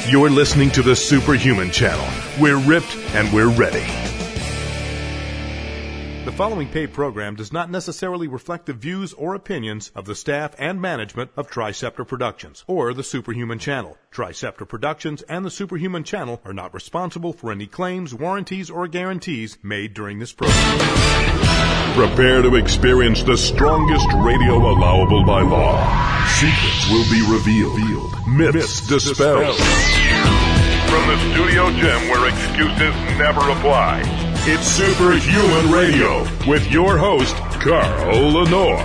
You're listening to the Superhuman Channel. We're ripped and we're ready. The following paid program does not necessarily reflect the views or opinions of the staff and management of Triceptor Productions or the Superhuman Channel. Triceptor Productions and the Superhuman Channel are not responsible for any claims, warranties, or guarantees made during this program. Prepare to experience the strongest radio allowable by law. Secrets will be revealed. Myths dispelled. From the studio gym where excuses never apply. It's Superhuman Radio with your host, Carl Lenore.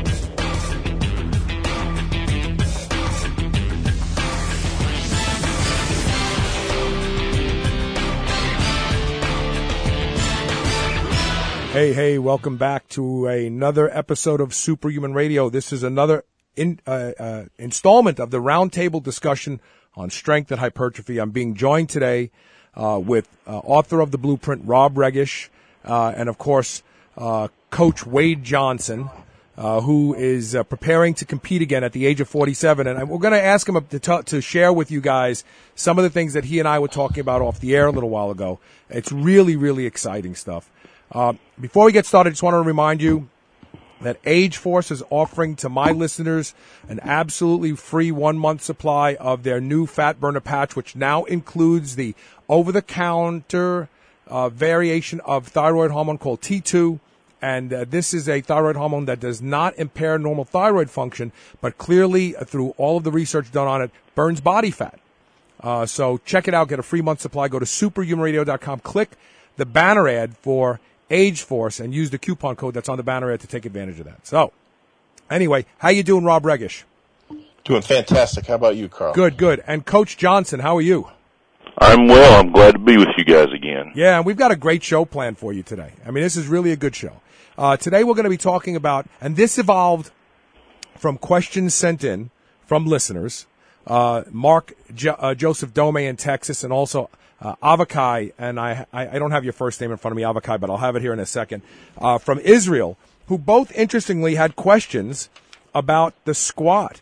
Hey, welcome back to another episode of Superhuman Radio. This is another installment of the roundtable discussion on strength and hypertrophy. I'm being joined today with author of The Blueprint, Rob Regish, and of course, Coach Wade Johnson, who is preparing to compete again at the age of 47. And we're going to ask him to share with you guys some of the things that he and I were talking about off the air a little while ago. It's really, really exciting stuff. Before we get started, I just want to remind you that Age Force is offering to my listeners an absolutely free 1-month supply of their new fat burner patch, which now includes the over-the-counter variation of thyroid hormone called T2. And this is a thyroid hormone that does not impair normal thyroid function, but clearly, through all of the research done on it, burns body fat. So check it out. Get a free month supply. Go to superhumanradio.com. Click the banner ad for Age Force and use the coupon code that's on the banner ad to take advantage of that. So, anyway, how you doing, Rob Regish? Doing fantastic. How about you, Carl? Good. And Coach Johnson, how are you? I'm well. I'm glad to be with you guys again. Yeah, and we've got a great show planned for you today. I mean, this is really a good show. Today we're going to be talking about, and this evolved from questions sent in from listeners, Mark Joseph Dome in Texas, and also Avakai, and I don't have your first name in front of me, Avakai, but I'll have it here in a second, from Israel, who both interestingly had questions about the squat.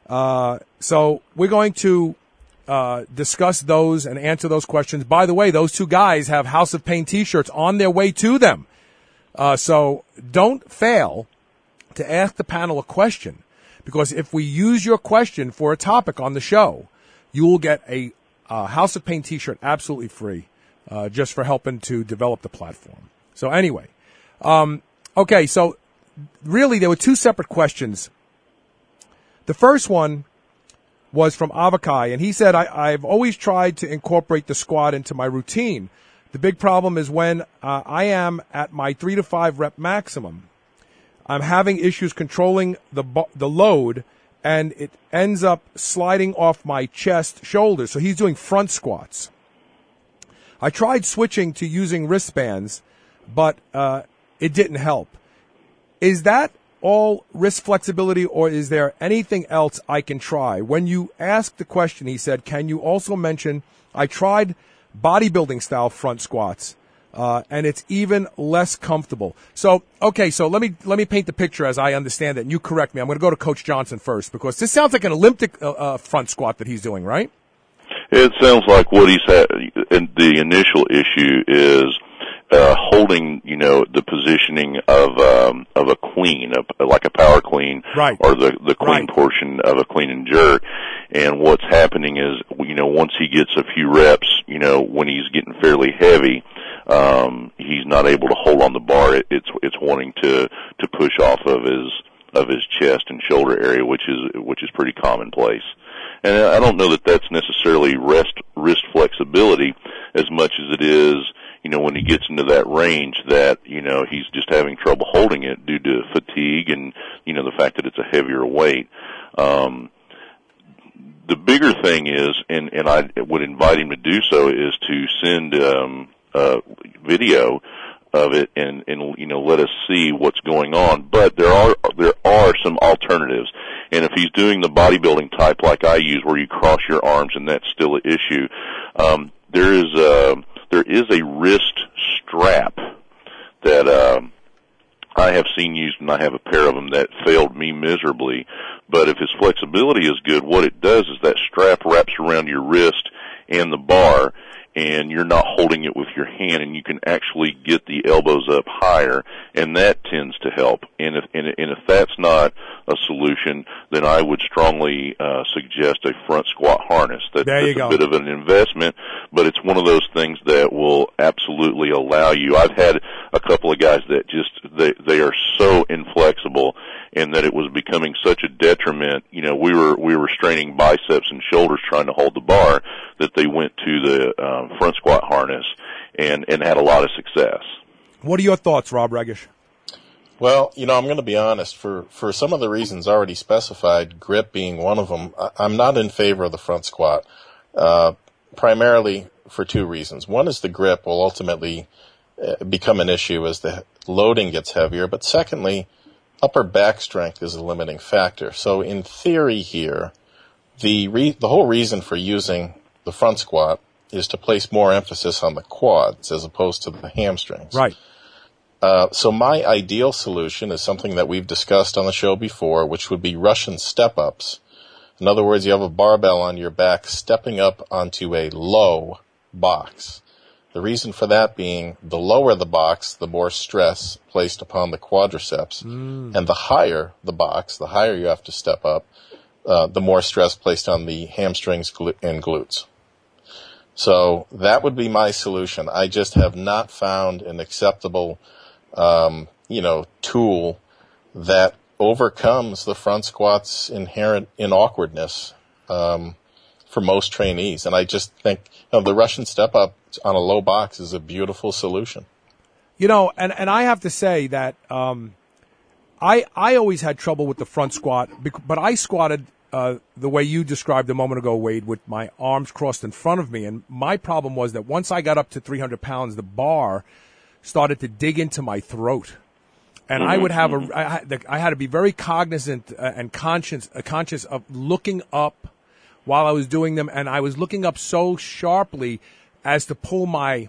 So we're going to discuss those and answer those questions. By the way, those two guys have House of Pain t-shirts on their way to them. So don't fail to ask the panel a question, because if we use your question for a topic on the show, you will get a House of Pain t-shirt absolutely free, just for helping to develop the platform. So anyway, okay, so really there were two separate questions. The first one was from Avakai, and he said, I've always tried to incorporate the squat into my routine. The big problem is when I am at my 3 to 5 rep maximum, I'm having issues controlling the load, and it ends up sliding off my chest, shoulders. So he's doing front squats. I tried switching to using wristbands, but it didn't help. Is that all wrist flexibility, or is there anything else I can try? When you asked the question, he said, can you also mention, I tried bodybuilding style front squats, and it's even less comfortable. So, okay, so let me paint the picture as I understand it, and you correct me. I'm going to go to Coach Johnson first, because this sounds like an Olympic front squat that he's doing, right? It sounds like what he's had. The initial issue is holding, the positioning of a clean, like a power clean, right, or the clean right, portion of a clean and jerk. And what's happening is, once he gets a few reps, when he's getting fairly heavy, he's not able to hold on the bar. It's wanting to push off of his chest and shoulder area, which is pretty commonplace. And I don't know that that's necessarily wrist flexibility as much as it is, when he gets into that range that, he's just having trouble holding it due to fatigue and, the fact that it's a heavier weight. The bigger thing is, and I would invite him to do so, is to send a video of it and let us see what's going on. But there are some alternatives. And if he's doing the bodybuilding type like I use, where you cross your arms and that's still an issue, there is a wrist strap that I have seen used, and I have a pair of them that failed me miserably. But if his flexibility is good, what it does is that strap wraps around your wrist and the bar, and you're not holding it with your hand, and you can actually get the elbows up higher, and that tends to help. And if that's not a solution, then I would strongly suggest a front squat harness. That's a bit of an investment, but it's one of those things that will absolutely allow you. I've had a couple of guys that just they are so inflexible, and that it was becoming such a detriment. You know, we were straining biceps and shoulders trying to hold the bar, that they went to the front squat harness and had a lot of success. What are your thoughts, Rob Regish? Well, you know, I'm going to be honest. For some of the reasons already specified, grip being one of them, I'm not in favor of the front squat, primarily for two reasons. One is the grip will ultimately become an issue as the loading gets heavier, but secondly, upper back strength is a limiting factor. So in theory here, the whole reason for using the front squat is to place more emphasis on the quads as opposed to the hamstrings. Right. So my ideal solution is something that we've discussed on the show before, which would be Russian step-ups. In other words, you have a barbell on your back stepping up onto a low box. The reason for that being the lower the box, the more stress placed upon the quadriceps. And the higher the box, the higher you have to step up, the more stress placed on the hamstrings and glutes. So that would be my solution. I just have not found an acceptable, tool that overcomes the front squat's inherent awkwardness for most trainees. And I just think the Russian step-up on a low box is a beautiful solution. You know, and I have to say that I always had trouble with the front squat, but I squatted the way you described a moment ago, Wade, with my arms crossed in front of me. And my problem was that once I got up to 300 pounds, the bar started to dig into my throat. And I would have I had to be very cognizant and conscious of looking up while I was doing them. And I was looking up so sharply as to pull my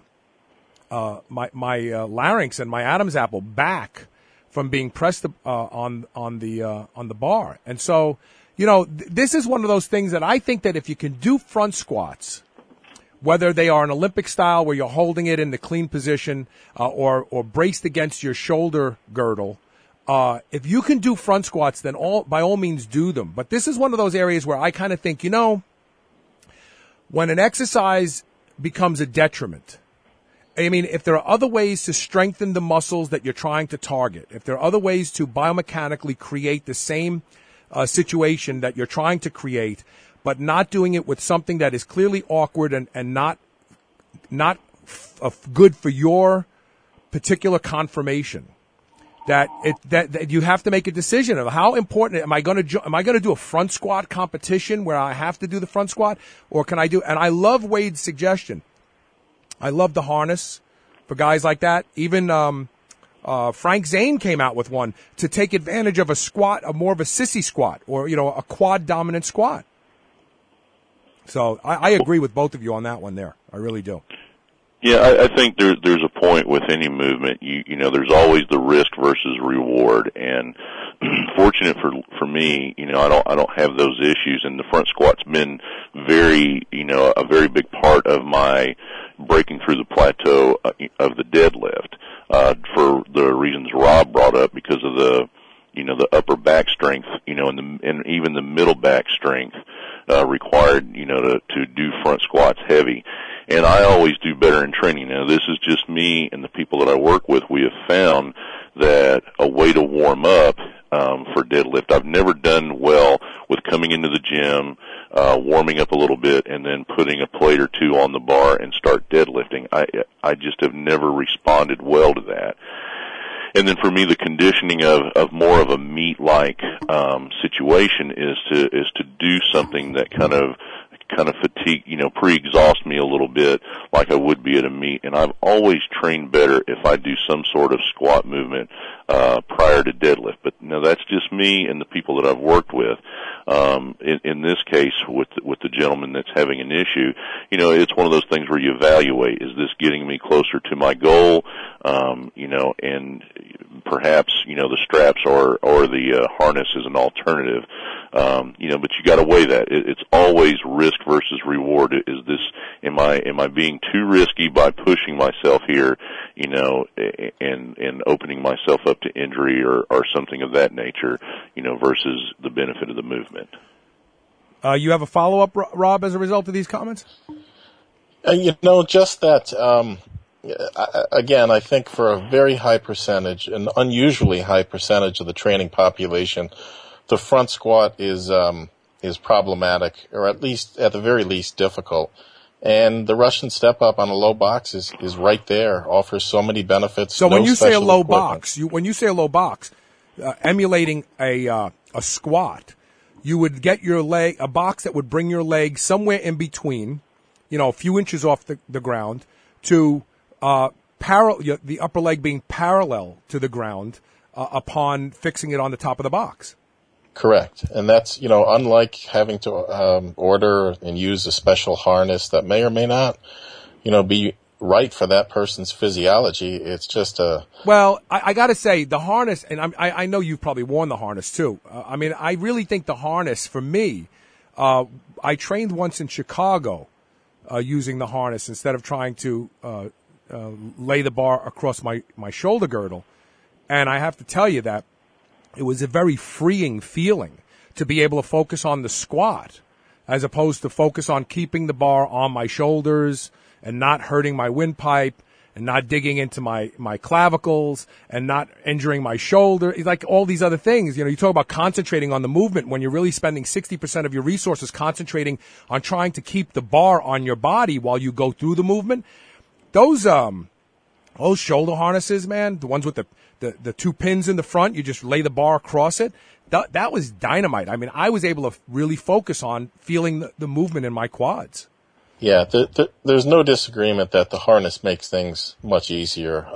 larynx and my Adam's apple back from being pressed on the bar. And so, you know, this is one of those things that I think that if you can do front squats, whether they are an Olympic style where you're holding it in the clean position or braced against your shoulder girdle, if you can do front squats, then by all means do them. But this is one of those areas where I kind of think, you know, when an exercise becomes a detriment, I mean, if there are other ways to strengthen the muscles that you're trying to target, if there are other ways to biomechanically create the same situation that you're trying to create, but not doing it with something that is clearly awkward and not good for your particular conformation, that you have to make a decision of how important am I going to do a front squat competition where I have to do the front squat, or can I do? And I love Wade's suggestion. I love the harness for guys like that. Even Frank Zane came out with one to take advantage of a squat, more of a sissy squat, or, you know, a quad dominant squat. So I agree with both of you on that one there. I really do. Yeah, I think there's a point with any movement. You know, there's always the risk versus reward, and fortunate for me, you know, I don't have those issues, and the front squat's been a very big part of my breaking through the plateau of the deadlift, for the reasons Rob brought up, because of the upper back strength, you know, and even the middle back strength required, you know, to do front squats heavy. And I always do better in training. Now, this is just me and the people that I work with. We have found that a way to warm up for deadlift, I've never done well with coming into the gym, warming up a little bit, and then putting a plate or two on the bar and start deadlifting. I just have never responded well to that. And then for me, the conditioning of more of a meat-like situation is to do something that kind of fatigue, you know, pre-exhaust me a little bit like I would be at a meet. And I've always trained better if I do some sort of squat movement prior to deadlift. But no, that's just me and the people that I've worked with. In this case, with the gentleman that's having an issue, you know, it's one of those things where you evaluate, is this getting me closer to my goal? You know, and perhaps, the straps or the harness is an alternative. But you got to weigh that. It's always risk versus reward. Am I being too risky by pushing myself here, and opening myself up to injury or something of that nature, versus the benefit of the movement? You have a follow-up, Rob, as a result of these comments? Just that, again, I think for a very high percentage, an unusually high percentage of the training population, the front squat is problematic, or at the very least difficult. And the Russian step up on a low box is right there, offers so many benefits. So when you say a low box, emulating a squat, you would get a box that would bring your leg somewhere in between, a few inches off the ground, to the upper leg being parallel to the ground upon fixing it on the top of the box. Correct. And that's, unlike having to order and use a special harness that may or may not, be right for that person's physiology. It's just Well, I got to say, the harness, and I know you've probably worn the harness too. I really think the harness, for me, I trained once in Chicago using the harness instead of trying to lay the bar across my shoulder girdle. And I have to tell you that it was a very freeing feeling to be able to focus on the squat as opposed to focus on keeping the bar on my shoulders and not hurting my windpipe and not digging into my clavicles and not injuring my shoulder. Like all these other things. You talk about concentrating on the movement when you're really spending 60% of your resources concentrating on trying to keep the bar on your body while you go through the movement. Those shoulder harnesses, man, the ones with the two pins in the front, you just lay the bar across it. That was dynamite. I was able to really focus on feeling the movement in my quads. Yeah, there's no disagreement that the harness makes things much easier.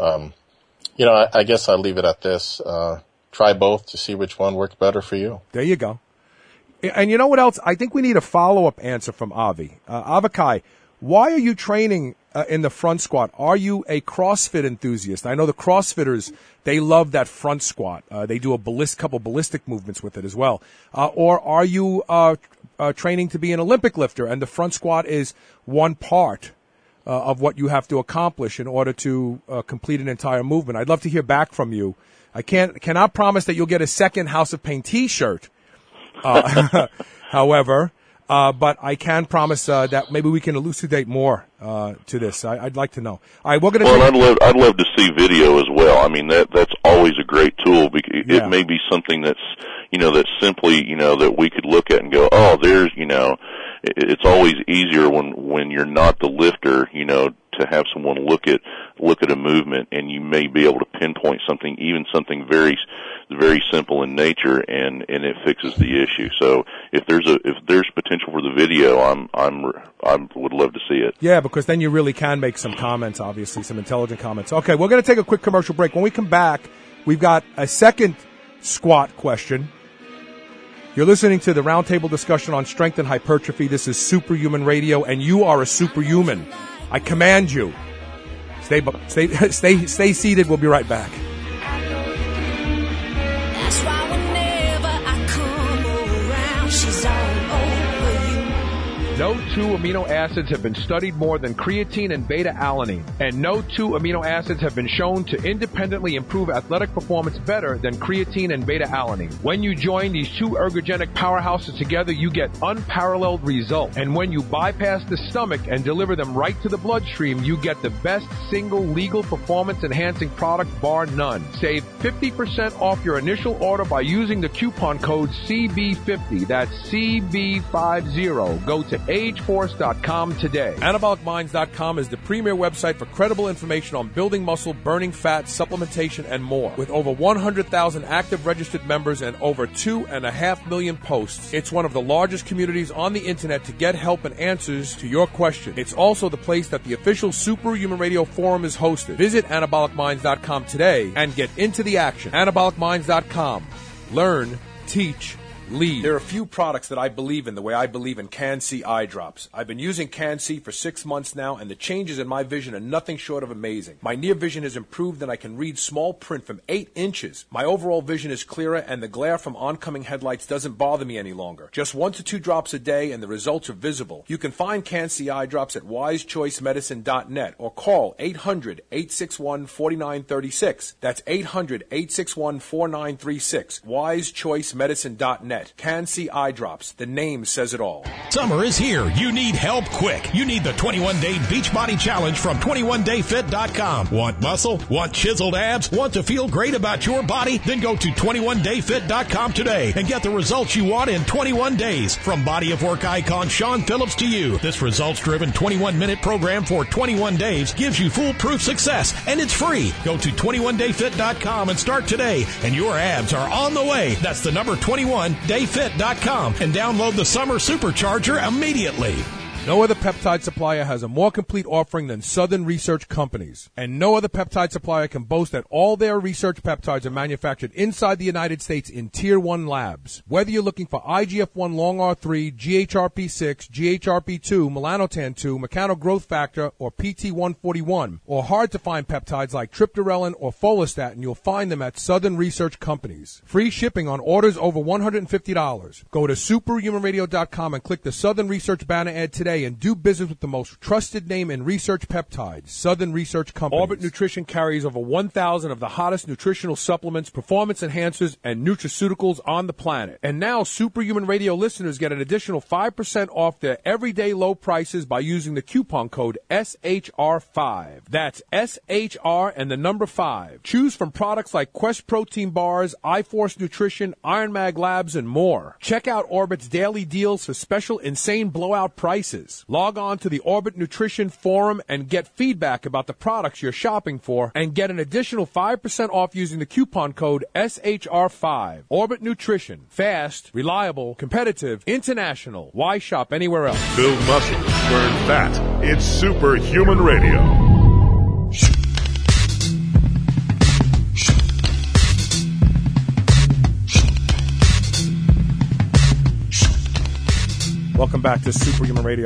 I guess I'll leave it at this. Try both to see which one works better for you. There you go. And you know what else? I think we need a follow-up answer from Avi. Avikai, why are you training in the front squat? Are you a CrossFit enthusiast? I know the CrossFitters, they love that front squat. They do couple ballistic movements with it as well. Or are you training to be an Olympic lifter, and the front squat is one part of what you have to accomplish in order to complete an entire movement? I'd love to hear back from you. I cannot promise that you'll get a second House of Pain T-shirt, however, but I can promise that maybe we can elucidate more to this. I'd like to know. All right, we're going to. I'd love to see video as well. That's always a great tool. It may be something that's simply that we could look at and go, oh, there's it's always easier when you're not the lifter, to have someone look at a movement, and you may be able to pinpoint something, even something very, very simple in nature, and it fixes the issue. So if there's potential for the video, I would love to see it. Yeah, because then you really can make some comments, obviously, some intelligent comments. Okay, we're going to take a quick commercial break. When we come back, we've got a second squat question. You're listening to the roundtable discussion on strength and hypertrophy. This is Superhuman Radio, and you are a superhuman. I command you. Stay seated. We'll be right back. That's why whenever I come around, she's all over you. No two amino acids have been studied more than creatine and beta-alanine. And no two amino acids have been shown to independently improve athletic performance better than creatine and beta-alanine. When you join these two ergogenic powerhouses together, you get unparalleled results. And when you bypass the stomach and deliver them right to the bloodstream, you get the best single legal performance-enhancing product bar none. Save 50% off your initial order by using the coupon code CB50. That's CB50. Go to ageforce.com today. AnabolicMinds.com is the premier website for credible information on building muscle, burning fat, supplementation, and more. With over 100,000 active registered members and over 2.5 million posts, it's one of the largest communities on the internet to get help and answers to your questions. It's also the place that the official Superhuman Radio Forum is hosted. Visit AnabolicMinds.com today and get into the action. AnabolicMinds.com. Learn, teach, Lead. There are a few products that I believe in the way I believe in Can-C eye drops. I've been using Can-C for 6 months now, and the changes in my vision are nothing short of amazing. My near vision has improved, and I can read small print from 8 inches. My overall vision is clearer, and the glare from oncoming headlights doesn't bother me any longer. Just 1 to 2 drops a day, and the results are visible. You can find Can-C eye drops at wisechoicemedicine.net or call 800-861-4936. That's 800-861-4936. wisechoicemedicine.net. Can-C eye drops. The name says it all. Summer is here. You need help quick. You need the 21-Day Beachbody Challenge from 21dayfit.com. Want muscle? Want chiseled abs? Want to feel great about your body? Then go to 21dayfit.com today and get the results you want in 21 days. From body of work icon Shawn Phillips to you, this results-driven 21-minute program for 21 days gives you foolproof success, and it's free. Go to 21dayfit.com and start today, and your abs are on the way. That's the number 21dayfit.com, and download the Summer Supercharger immediately. No other peptide supplier has a more complete offering than Southern Research Companies. And no other peptide supplier can boast that all their research peptides are manufactured inside the United States in Tier 1 labs. Whether you're looking for IGF-1 Long R3, GHRP6, GHRP2, melanotan-2, mechanogrowth factor, or PT141, or hard-to-find peptides like triptorelin or follistatin, you'll find them at Southern Research Companies. Free shipping on orders over $150. Go to superhumanradio.com and click the Southern Research banner ad today and do business with the most trusted name in research peptides, Southern Research Companies. Orbit Nutrition carries over 1,000 of the hottest nutritional supplements, performance enhancers, and nutraceuticals on the planet. And now Superhuman Radio listeners get an additional 5% off their everyday low prices by using the coupon code SHR5. That's SHR and the number 5. Choose from products like Quest Protein Bars, iForce Nutrition, Iron Mag Labs, and more. Check out Orbit's daily deals for special insane blowout prices. Log on to the Orbit Nutrition Forum and get feedback about the products you're shopping for and get an additional 5% off using the coupon code SHR5. Orbit Nutrition. Fast, reliable, competitive, international. Why shop anywhere else? Build muscle, burn fat. It's Superhuman Radio. Welcome back to Superhuman Radio.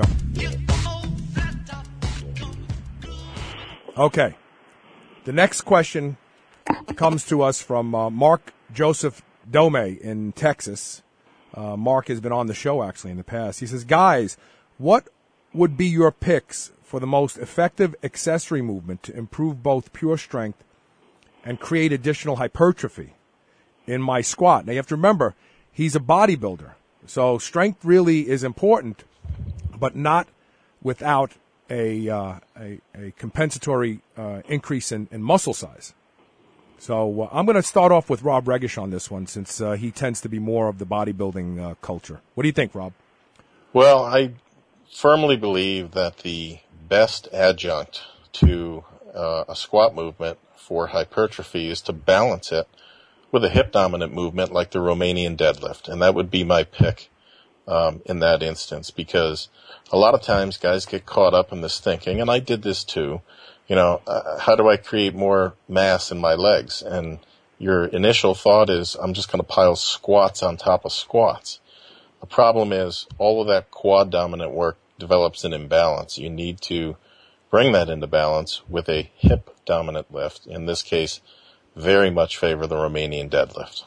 Okay. The next question comes to us from Mark Joseph Dome in Texas. Mark has been on the show, actually, in the past. He says, guys, what would be your picks for the most effective accessory movement to improve both pure strength and create additional hypertrophy in my squat? Now, you have to remember, he's a bodybuilder. So strength really is important, but not without a compensatory increase in muscle size. So I'm going to start off with Rob Regish on this one, since he tends to be more of the bodybuilding culture. What do you think, Rob? Well, I firmly believe that the best adjunct to a squat movement for hypertrophy is to balance it with a hip-dominant movement like the Romanian deadlift, and that would be my pick in that instance, because a lot of times guys get caught up in this thinking, and I did this too, how do I create more mass in my legs? And your initial thought is, I'm just going to pile squats on top of squats. The problem is all of that quad-dominant work develops an imbalance. You need to bring that into balance with a hip-dominant lift. In this case, very much favor the Romanian deadlift.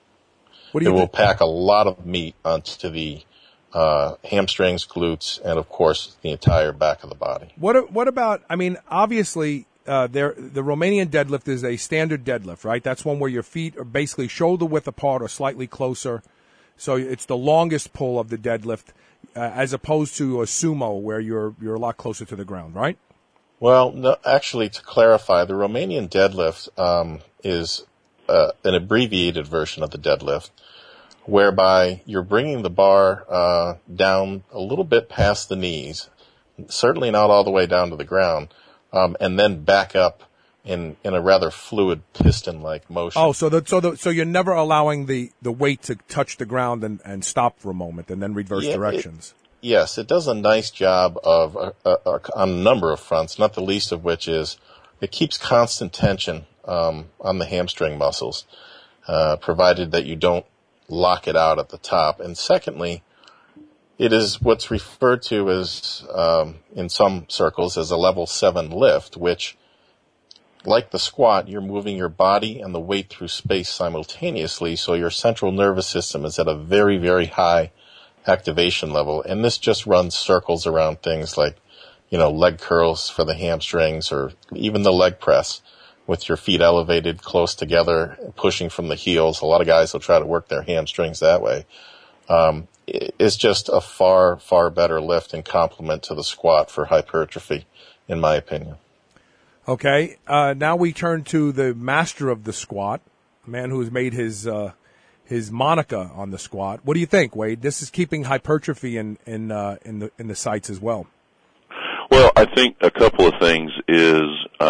It will pack a lot of meat onto the hamstrings, glutes, and of course the entire back of the body. What about? I mean, obviously, the Romanian deadlift is a standard deadlift, right? That's one where your feet are basically shoulder width apart or slightly closer. So it's the longest pull of the deadlift, as opposed to a sumo where you're a lot closer to the ground, right? Well, no, actually, to clarify, the Romanian deadlift is an abbreviated version of the deadlift, whereby you're bringing the bar down a little bit past the knees, certainly not all the way down to the ground, and then back up in a rather fluid piston-like motion. Oh, so you're never allowing the weight to touch the ground and stop for a moment and then reverse directions. Yes, it does a nice job of on a number of fronts, not the least of which is it keeps constant tension on the hamstring muscles, provided that you don't lock it out at the top. And secondly, it is what's referred to as, in some circles, as a level 7 lift, which, like the squat, you're moving your body and the weight through space simultaneously, so your central nervous system is at a very, very high activation level. And this just runs circles around things like, leg curls for the hamstrings, or even the leg press with your feet elevated close together, pushing from the heels. A lot of guys will try to work their hamstrings that way. It's just a far, far better lift and complement to the squat for hypertrophy, in my opinion. Okay, now we turn to the master of the squat, a man who has made his moniker on the squat. What do you think, Wade? This is keeping hypertrophy in the sights as well. Well, I think a couple of things is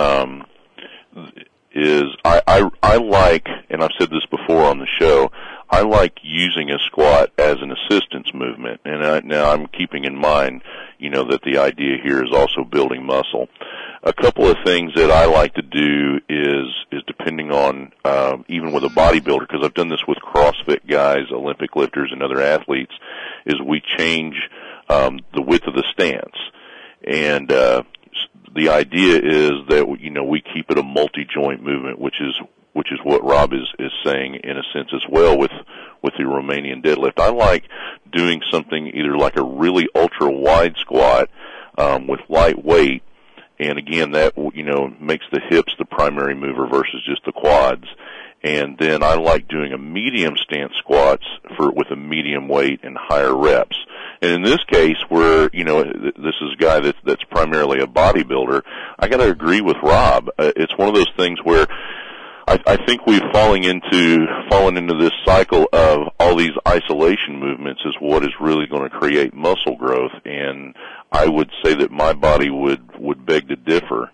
I like, and I've said this before on the show, I like using a squat as an assistance movement. And now I'm keeping in mind, that the idea here is also building muscle. A couple of things that I like to do is depending on, even with a bodybuilder, because I've done this with CrossFit guys, Olympic lifters, and other athletes, is we change the width of the stance. And the idea is that, we keep it a multi-joint movement, which is what Rob is saying in a sense as well with the Romanian deadlift. I like doing something either like a really ultra-wide squat with light weight, and again, that, makes the hips the primary mover versus just the quads. And then I like doing a medium stance squats with a medium weight and higher reps. And in this case, where, this is a guy that's primarily a bodybuilder, I gotta agree with Rob. It's one of those things where I think we've fallen into this cycle of all these isolation movements is what is really going to create muscle growth. And I would say that my body would beg to differ.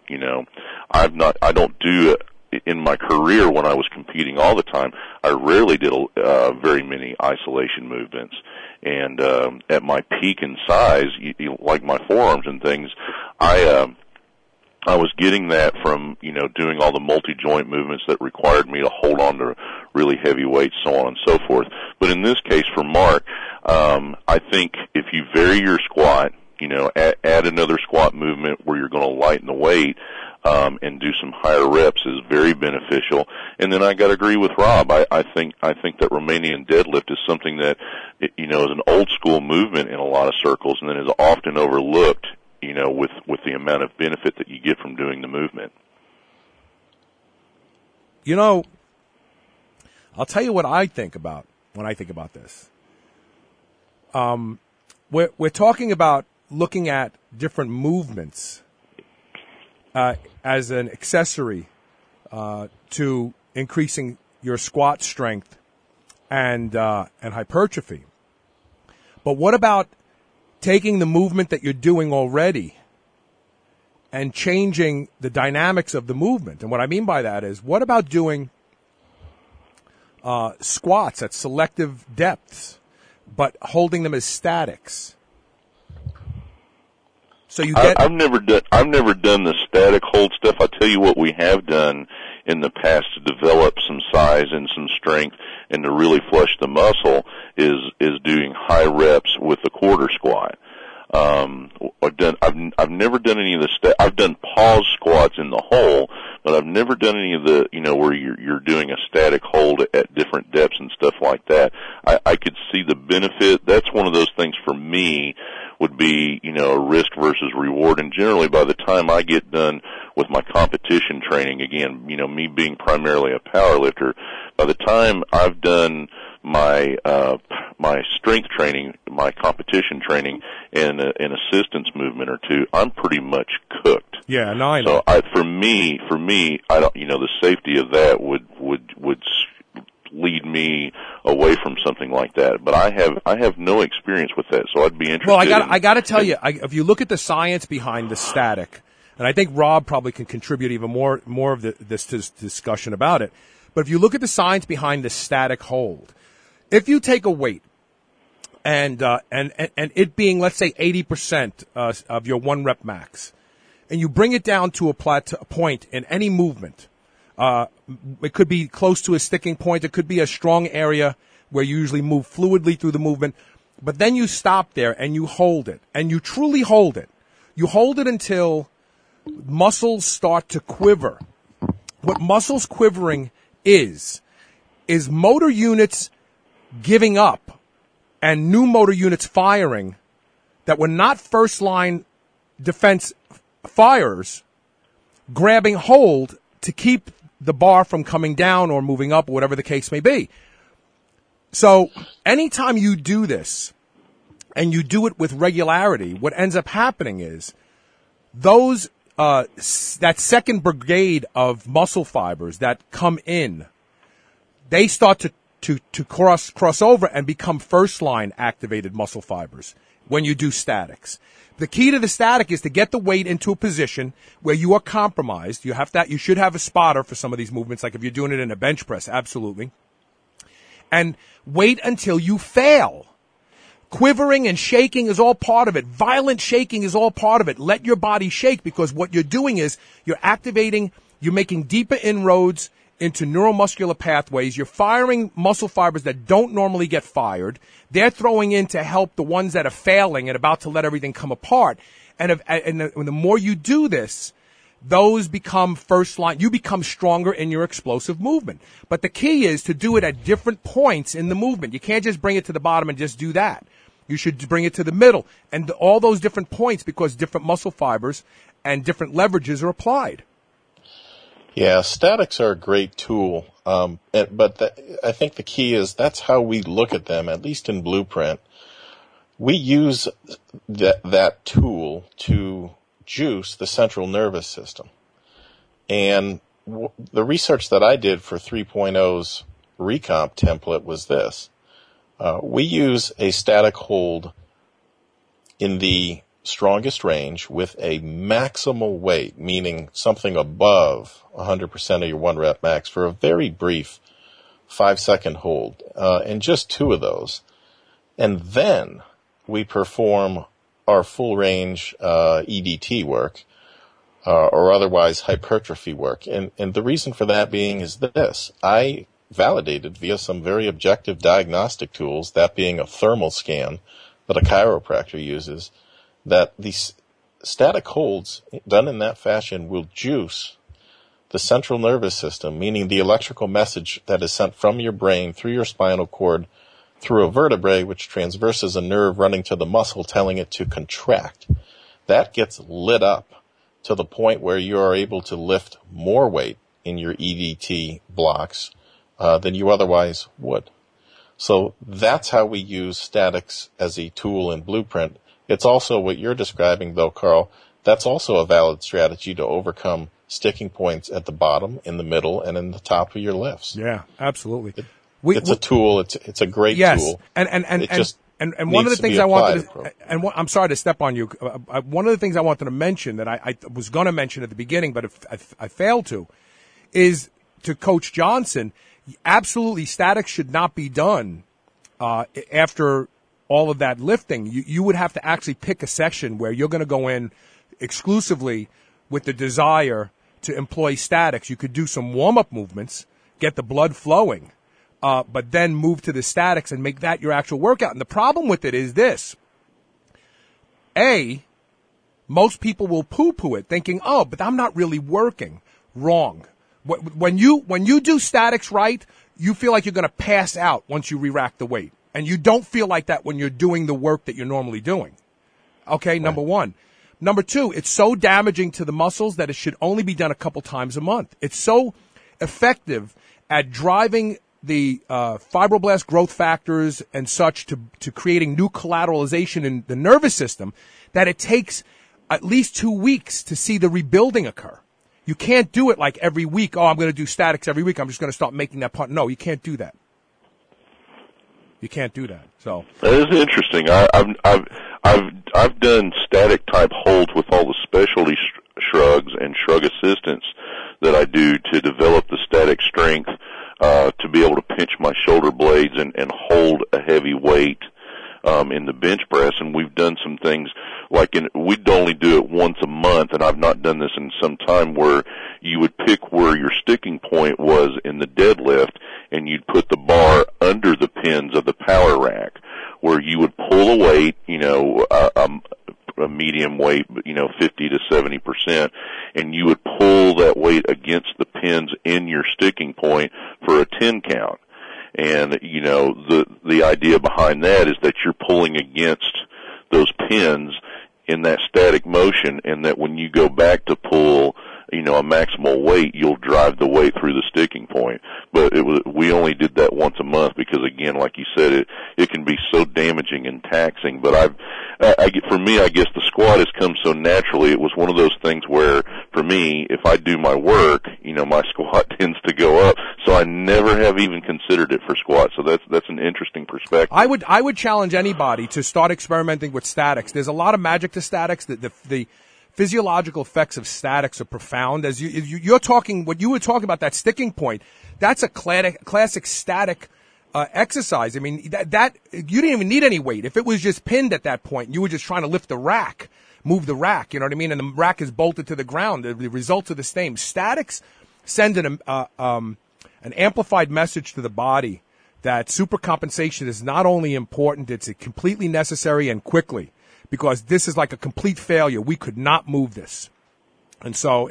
I don't do in my career when I was competing all the time. I rarely did very many isolation movements. And at my peak in size, like my forearms and things, I was getting that from, doing all the multi-joint movements that required me to hold on to really heavy weights, so on and so forth. But in this case for Mark, I think if you vary your squat, add another squat movement where you're going to lighten the weight, and do some higher reps is very beneficial. And then I got to agree with Rob. I think that Romanian deadlift is something that, is an old school movement in a lot of circles, and then is often overlooked, with the amount of benefit that you get from doing the movement. I'll tell you what I think about when I think about this. We're talking about looking at different movements as an accessory to increasing your squat strength and hypertrophy. But what about taking the movement that you're doing already and changing the dynamics of the movement? And what I mean by that is, what about doing squats at selective depths, but holding them as statics? So you get. I've never done the static hold stuff. I'll tell you what we have done in the past to develop some size and some strength and to really flush the muscle is doing high reps with the quarter squat. I've never done any of the I've done pause squats in the hole, but I've never done any of the, where you're doing a static hold at different depths and stuff like that. I could see the benefit. That's one of those things for me would be, a risk versus reward. And generally by the time I get done with my competition training, again, me being primarily a power lifter, by the time I've done my strength training, my competition training, and an assistance movement or two, I'm pretty much cooked. Yeah, no, I know. So for me, I don't, the safety of that would lead me away from something like that. But I have no experience with that, so I'd be interested. Well, I got to tell you, if you look at the science behind the static, and I think Rob probably can contribute even more of this discussion about it. But if you look at the science behind the static hold, if you take a weight and it being, let's say, 80% of your 1 rep max, and you bring it down to a point in any movement, it could be close to a sticking point, it could be a strong area where you usually move fluidly through the movement, but then you stop there and you hold it, and you truly hold it. You hold it until muscles start to quiver. What muscles quivering is motor units giving up and new motor units firing that were not first-line defense fires grabbing hold to keep the bar from coming down or moving up or whatever the case may be. So anytime you do this and you do it with regularity, what ends up happening is those that second brigade of muscle fibers that come in, they start to cross over and become first-line activated muscle fibers when you do statics. The key to the static is to get the weight into a position where you are compromised. You should have a spotter for some of these movements, like if you're doing it in a bench press, absolutely. And wait until you fail. Quivering and shaking is all part of it. Violent shaking is all part of it. Let your body shake, because what you're doing is you're making deeper inroads into neuromuscular pathways. You're firing muscle fibers that don't normally get fired. They're throwing in to help the ones that are failing and about to let everything come apart. And the more you do this, those become first line. You become stronger in your explosive movement. But the key is to do it at different points in the movement. You can't just bring it to the bottom and just do that. You should bring it to the middle and all those different points, because different muscle fibers and different leverages are applied. Yeah, statics are a great tool, but I think the key is that's how we look at them, at least in Blueprint. We use that tool to juice the central nervous system. And the research that I did for 3.0's Recomp template was this. We use a static hold in the strongest range with a maximal weight, meaning something above 100% of your 1 rep max, for a very brief 5-second hold, and just 2 of those. And then we perform our full range EDT work, or otherwise hypertrophy work. And the reason for that being is this. I validated via some very objective diagnostic tools, that being a thermal scan that a chiropractor uses, that these static holds done in that fashion will juice the central nervous system, meaning the electrical message that is sent from your brain through your spinal cord through a vertebrae, which transverses a nerve running to the muscle, telling it to contract. That gets lit up to the point where you are able to lift more weight in your EDT blocks than you otherwise would. So that's how we use statics as a tool in Blueprint. It's also what you're describing, though, Carl. That's also a valid strategy to overcome sticking points at the bottom, in the middle, and in the top of your lifts. Yeah, absolutely. It's a tool. It's a great tool. And one of the things I wanted to, I'm sorry to step on you. One of the things I wanted to mention that I was going to mention at the beginning, but I failed to, is to Coach Johnson. Absolutely, statics should not be done after all of that lifting. You would have to actually pick a section where you're going to go in exclusively with the desire to employ statics. You could do some warm-up movements, get the blood flowing, but then move to the statics and make that your actual workout. And the problem with it is this. Most people will poo-poo it, thinking, oh, but I'm not really working. Wrong. When you do statics right, you feel like you're going to pass out once you re-rack the weight. And you don't feel like that when you're doing the work that you're normally doing. Okay, number one. Number two, it's so damaging to the muscles that it should only be done a couple times a month. It's so effective at driving the fibroblast growth factors and such to creating new collateralization in the nervous system that it takes at least 2 weeks to see the rebuilding occur. You can't do it like every week. Oh, I'm going to do statics every week. I'm just going to start making that part. No, you can't do that. You can't do that. So that is interesting. I've done static type holds with all the specialty shrugs and shrug assistants that I do to develop the static strength to be able to pinch my shoulder blades and hold a heavy weight in the bench press. And we've done some things like we'd only do it once a month, and I've not done this in some time, where you would pick where your sticking point was in the deadlift, and you'd put the bar under the pins of the power rack, where you would pull a weight, a medium weight, 50 to 70%, and you would pull that weight against the pins in your sticking point for a 10 count. And, the idea behind that is that you're pulling against those pins in that static motion, and that when you go back to pull, a maximal weight, you'll drive the weight through the sticking point. But we only did that once a month because, again, like you said, it can be so damaging and taxing. But for me, I guess the squat has come so naturally. It was one of those things where, for me, if I do my work, my squat tends to go up. So I never have even considered it for squat. So that's an interesting perspective. I would challenge anybody to start experimenting with statics. There's a lot of magic to statics. The physiological effects of statics are profound. As you're talking, what you were talking about, that sticking point, that's a classic static exercise. I mean, that you didn't even need any weight. If it was just pinned at that point, you were just trying to lift the rack, move the rack, you know what I mean? And the rack is bolted to the ground. The results are the same. Statics send an amplified message to the body that supercompensation is not only important, it's completely necessary and quickly. Because this is like a complete failure. We could not move this. And so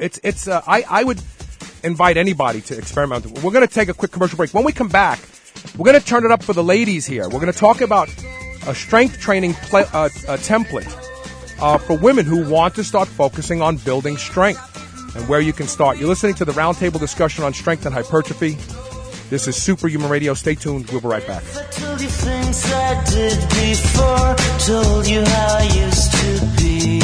I would invite anybody to experiment. We're going to take a quick commercial break. When we come back, we're going to turn it up for the ladies here. We're going to talk about a strength training template for women who want to start focusing on building strength and where you can start. You're listening to the roundtable discussion on strength and hypertrophy. This is Superhuman Radio. Stay tuned. We'll be right back. I told you things I did before, told you how I used to be.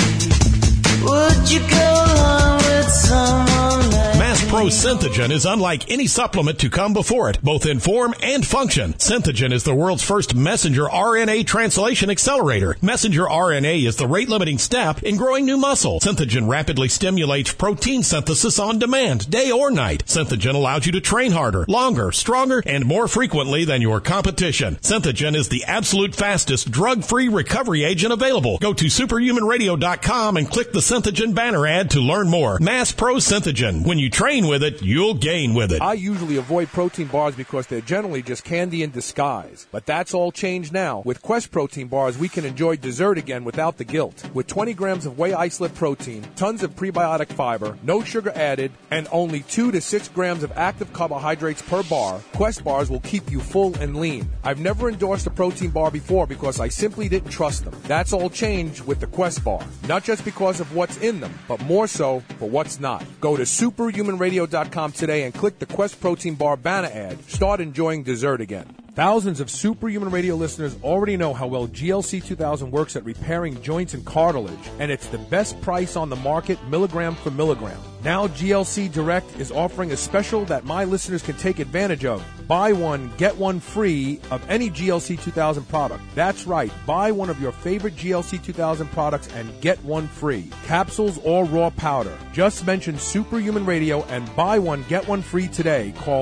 Would you go along with someone like Mass Pro Synthogen is unlike any supplement to come before it, both in form and function. Synthogen is the world's first messenger RNA translation accelerator. Messenger RNA is the rate-limiting step in growing new muscle. Synthogen rapidly stimulates protein synthesis on demand, day or night. Synthogen allows you to train harder, longer, stronger, and more frequently than your competition. Synthogen is the absolute fastest drug-free recovery agent available. Go to superhumanradio.com and click the Synthogen banner ad to learn more. Mass Pro Synthogen. When you train with it, you'll gain with it. I usually avoid protein bars because they're generally just candy in disguise. But that's all changed now. With Quest protein bars, we can enjoy dessert again without the guilt. With 20 grams of whey isolate protein, tons of prebiotic fiber, no sugar added, and only 2 to 6 grams of active carbohydrates per bar, Quest bars will keep you full and lean. I've never endorsed a protein bar before because I simply didn't trust them. That's all changed with the Quest bar. Not just because of what's in them, but more so for what's not. Go to superhumanradio.com today and click the Quest protein bar banner ad. Start enjoying dessert again. Thousands of Superhuman Radio listeners already know how well GLC 2000 works at repairing joints and cartilage, and it's the best price on the market, milligram for milligram. Now GLC Direct is offering a special that my listeners can take advantage of. Buy one, get one free of any GLC 2000 product. That's right, buy one of your favorite GLC 2000 products and get one free. Capsules or raw powder. Just mention Superhuman Radio and buy one, get one free today. Call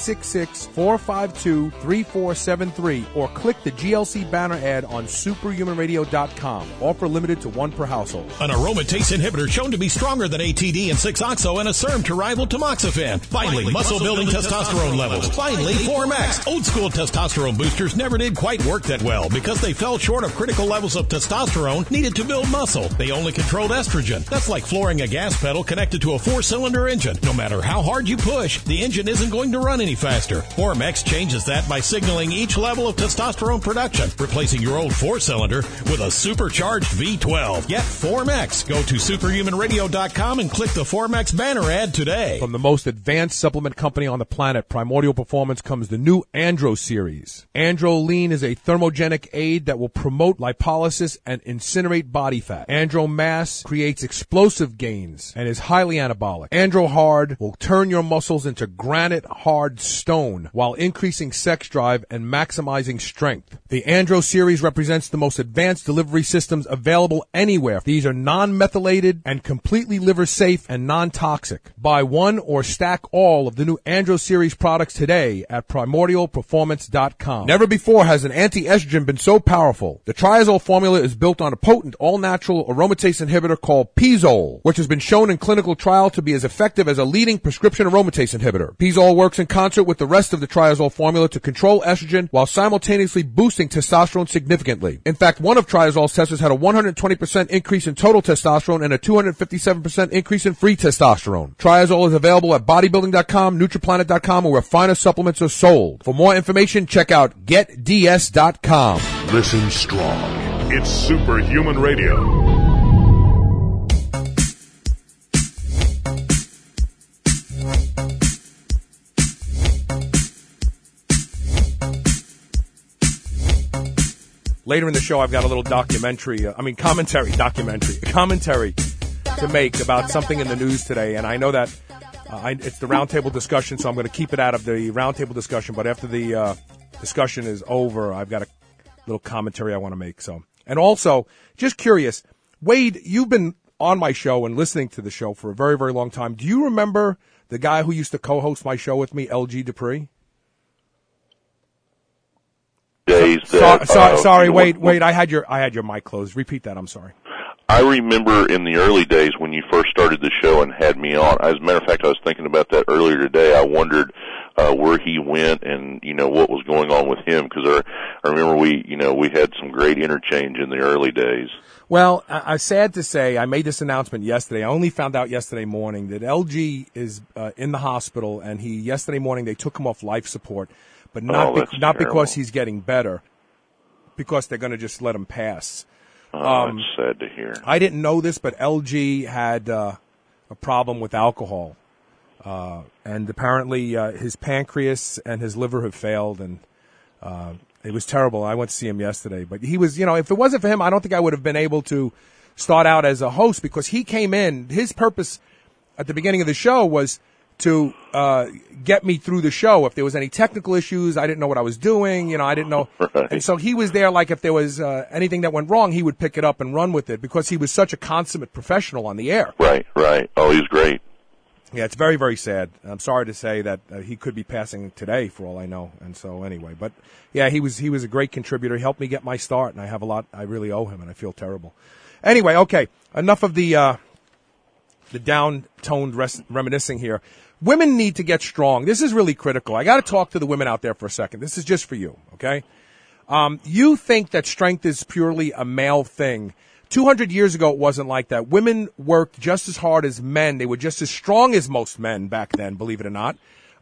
866-452-3473 or click the GLC banner ad on superhumanradio.com. Offer limited to one per household. An aromatase inhibitor shown to be stronger than ATD and 6-oxo and a SERM to rival tamoxifen. Finally, muscle-building testosterone levels. Finally, Form-X. Old school testosterone boosters never did quite work that well because they fell short of critical levels of testosterone needed to build muscle. They only controlled estrogen. That's like flooring a gas pedal connected to a 4-cylinder engine. No matter how hard you push, the engine isn't going to run any faster. Form-X changes that by signaling each level of testosterone production, replacing your old 4-cylinder with a supercharged V12. Get Form-X. Go to superhumanradio.com and click the Form-X banner ad today. From the most advanced supplement company on the planet, Primordial Performance, comes the new Andro series. Andro Lean is a thermogenic aid that will promote lipolysis and incinerate body fat. Andro Mass creates explosive gains and is highly anabolic. Andro Hard will turn your muscles into granite hard stone while increasing sex drive and maximizing strength. The Andro series represents the most advanced delivery systems available anywhere. These are non-methylated and completely liver safe and non-toxic. Buy one or stack all of the new Andro series products today at primordialperformance.com. Never before has an anti-estrogen been so powerful. The Triazole formula is built on a potent, all-natural aromatase inhibitor called Pizole, which has been shown in clinical trial to be as effective as a leading prescription aromatase inhibitor. Pizole works in concert with the rest of the Triazole formula to control estrogen while simultaneously boosting testosterone significantly. In fact, one of Triazole's testers had a 120% increase in total testosterone and a 257% increase in free testosterone. Triazole is available at bodybuilding.com, nutriplanet.com, or where finer supplements are sold. For more information, check out getds.com. Listen strong. It's Superhuman Radio. Later in the show, I've got a little commentary to make about something in the news today. And I know that it's the roundtable discussion, so I'm going to keep it out of the roundtable discussion. But after the discussion is over, I've got a little commentary I want to make. So, and also, just curious, Wade, you've been on my show and listening to the show for a very, very long time. Do you remember the guy who used to co-host my show with me, LG Dupree? Sorry, wait. I had your mic closed. Repeat that. I'm sorry. I remember in the early days when you first started the show and had me on. As a matter of fact, I was thinking about that earlier today. I wondered where he went and what was going on with him, because I remember we had some great interchange in the early days. Well, I'm sad to say I made this announcement yesterday. I only found out yesterday morning that LG is in the hospital, and yesterday morning they took him off life support. But not because he's getting better, because they're going to just let him pass. That's sad to hear. I didn't know this, but LG had a problem with alcohol. And apparently his pancreas and his liver have failed, and it was terrible. I went to see him yesterday. But he was, if it wasn't for him, I don't think I would have been able to start out as a host, because he came in. His purpose at the beginning of the show was to get me through the show. If there was any technical issues, I didn't know what I was doing. I didn't know. Right. And so he was there, like if there was anything that went wrong, he would pick it up and run with it, because he was such a consummate professional on the air. Right. Oh, he's great. Yeah, it's very, very sad. I'm sorry to say that he could be passing today, for all I know. And so anyway, but yeah, he was a great contributor. He helped me get my start, and I have a lot I really owe him, and I feel terrible. Anyway, okay, enough of the down-toned reminiscing here. Women need to get strong. This is really critical. I got to talk to the women out there for a second. This is just for you, okay? You think that strength is purely a male thing. 200 years ago, it wasn't like that. Women worked just as hard as men. They were just as strong as most men back then, believe it or not,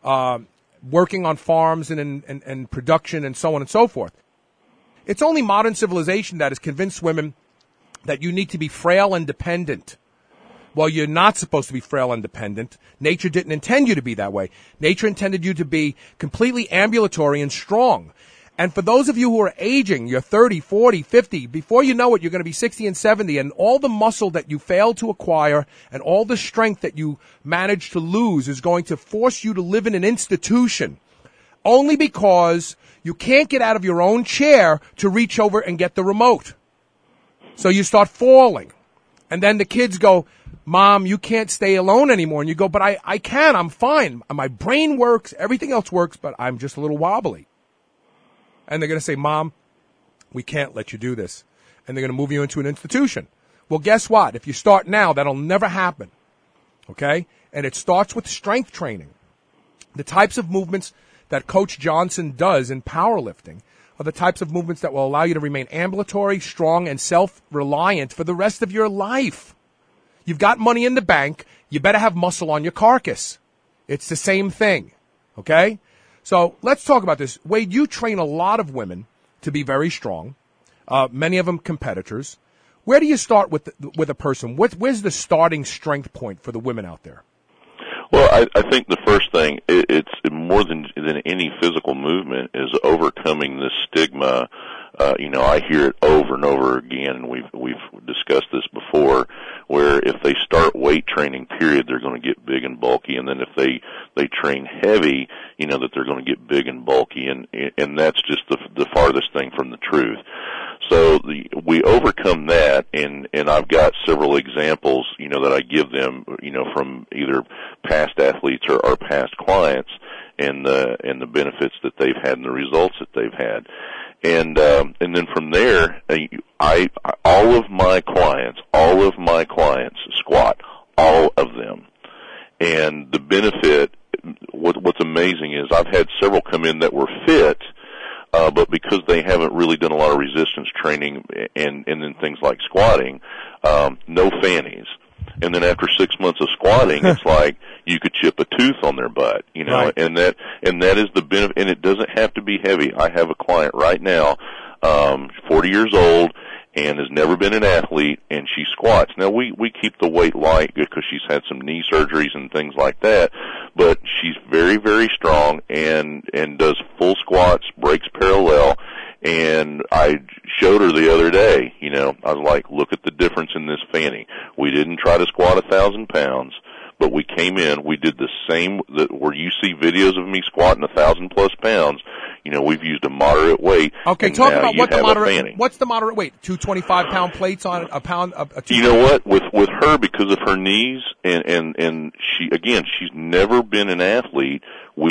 working on farms and production and so on and so forth. It's only modern civilization that has convinced women that you need to be frail and dependent. Well, you're not supposed to be frail and dependent. Nature didn't intend you to be that way. Nature intended you to be completely ambulatory and strong. And for those of you who are aging, you're 30, 40, 50, before you know it, you're going to be 60 and 70, and all the muscle that you failed to acquire and all the strength that you managed to lose is going to force you to live in an institution, only because you can't get out of your own chair to reach over and get the remote. So you start falling. And then the kids go, Mom, you can't stay alone anymore. And you go, but I can. I'm fine. My brain works. Everything else works, but I'm just a little wobbly. And they're going to say, Mom, we can't let you do this. And they're going to move you into an institution. Well, guess what? If you start now, that'll never happen. Okay? And it starts with strength training. The types of movements that Coach Johnson does in powerlifting are the types of movements that will allow you to remain ambulatory, strong, and self-reliant for the rest of your life. You've got money in the bank. You better have muscle on your carcass. It's the same thing. Okay? So let's talk about this. Wade, you train a lot of women to be very strong, many of them competitors. Where do you start with a person? Where's the starting strength point for the women out there? Well, I think the first thing, it's more than any physical movement, is overcoming this stigma. I hear it over and over again, and we've discussed this before, where if they start weight training, period, they're going to get big and bulky, and then if they train heavy, that they're going to get big and bulky, and that's just the farthest thing from the truth. So we overcome that, and I've got several examples, that I give them, from either past athletes or past clients, and the benefits that they've had and the results that they've had. And then from there, all of my clients squat, all of them. And the benefit, what's amazing is I've had several come in that were fit, but because they haven't really done a lot of resistance training and then things like squatting, no fannies. And then after 6 months of squatting, it's like you could chip a tooth on their butt, you know, right. and that is the benefit, and it doesn't have to be heavy. I have a client right now, 40 years old, and has never been an athlete, and she squats. Now, we keep the weight light because she's had some knee surgeries and things like that, but she's very, very strong and does full squats, breaks parallel, and I showed her the other day, you know, I was like, look at the difference in this fanny. We didn't try to squat 1,000 pounds, but we came in, we did the same, where you see videos of me squatting 1,000+ pounds, you know, we've used a moderate weight. Okay, talk about what's the moderate weight? 2 25-pound plates on a pound? You know what? With her, because of her knees, and she's never been an athlete,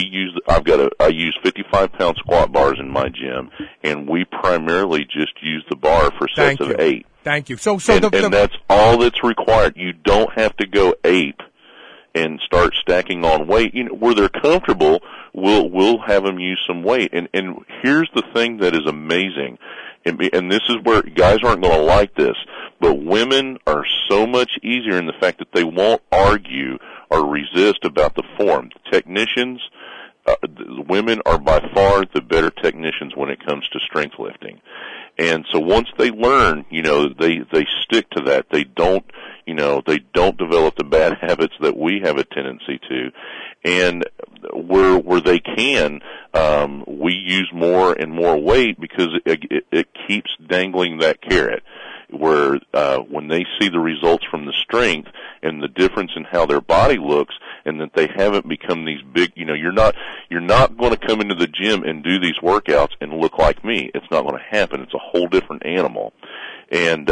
I use 55-pound squat bars in my gym, and we primarily just use the bar for sets of 8. Thank you. So and that's all that's required. You don't have to go ape and start stacking on weight. You know, where they're comfortable, we'll have them use some weight. And here's the thing that is amazing, and this is where guys aren't going to like this, but women are so much easier in the fact that they won't argue or resist about the form. Technicians, women are by far the better technicians when it comes to strength lifting. And so once they learn, you know, they stick to that. They don't develop the bad habits that we have a tendency to. And where they can, we use more and more weight because it keeps dangling that carrot. Where when they see the results from the strength and the difference in how their body looks, and that they haven't become these big, you know, you're not going to come into the gym and do these workouts and look like me. It's not going to happen. It's a whole different animal. And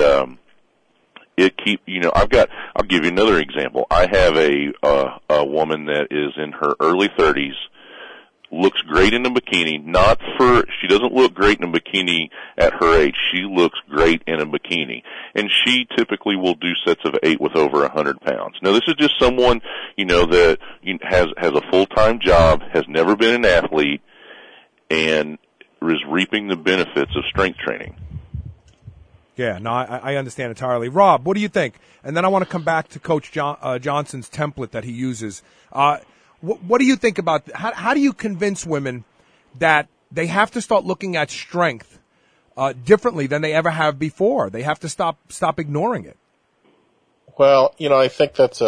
I'll give you another example. I have a woman that is in her early 30s, looks great in a bikini, she doesn't look great in a bikini at her age. She looks great in a bikini. And she typically will do sets of 8 with over 100 pounds. Now, this is just someone, you know, that has a full-time job, has never been an athlete, and is reaping the benefits of strength training. Yeah, no, I understand entirely. Rob, what do you think? And then I want to come back to Coach Johnson's template that he uses. What do you think about how do you convince women that they have to start looking at strength differently than they ever have before? They have to stop ignoring it. Well, you know, I think that's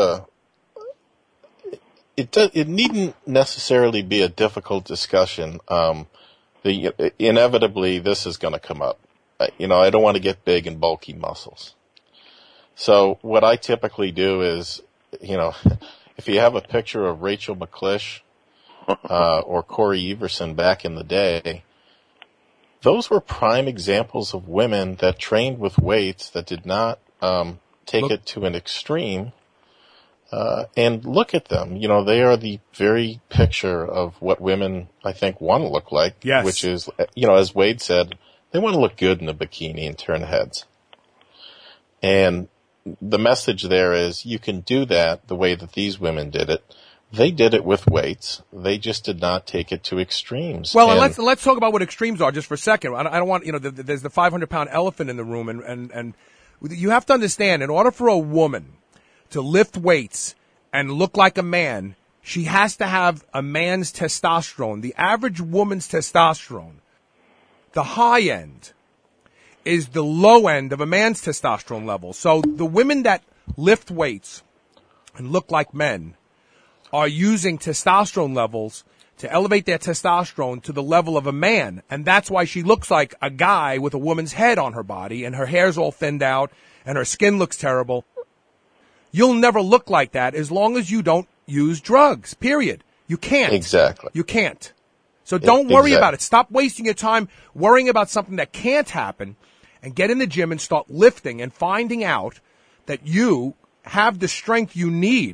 it needn't necessarily be a difficult discussion. Inevitably, this is going to come up. You know, I don't want to get big and bulky muscles. So what I typically do is, you know, if you have a picture of Rachel McClish or Corey Everson back in the day, those were prime examples of women that trained with weights that did not take it to an extreme. And look at them. You know, they are the very picture of what women, I think, want to look like. Yes. Which is, you know, as Wade said, they want to look good in a bikini and turn heads. And the message there is you can do that the way that these women did it. They did it with weights. They just did not take it to extremes. Well, and let's talk about what extremes are just for a second. I don't want, you know, there's the 500-pound elephant in the room, and you have to understand, in order for a woman to lift weights and look like a man, she has to have a man's testosterone. The average woman's testosterone, the high end, is the low end of a man's testosterone level. So the women that lift weights and look like men are using testosterone levels to elevate their testosterone to the level of a man. And that's why she looks like a guy with a woman's head on her body, and her hair's all thinned out and her skin looks terrible. You'll never look like that as long as you don't use drugs, period. You can't. Exactly. You can't. So don't worry about it. Stop wasting your time worrying about something that can't happen, and get in the gym and start lifting and finding out that you have the strength you need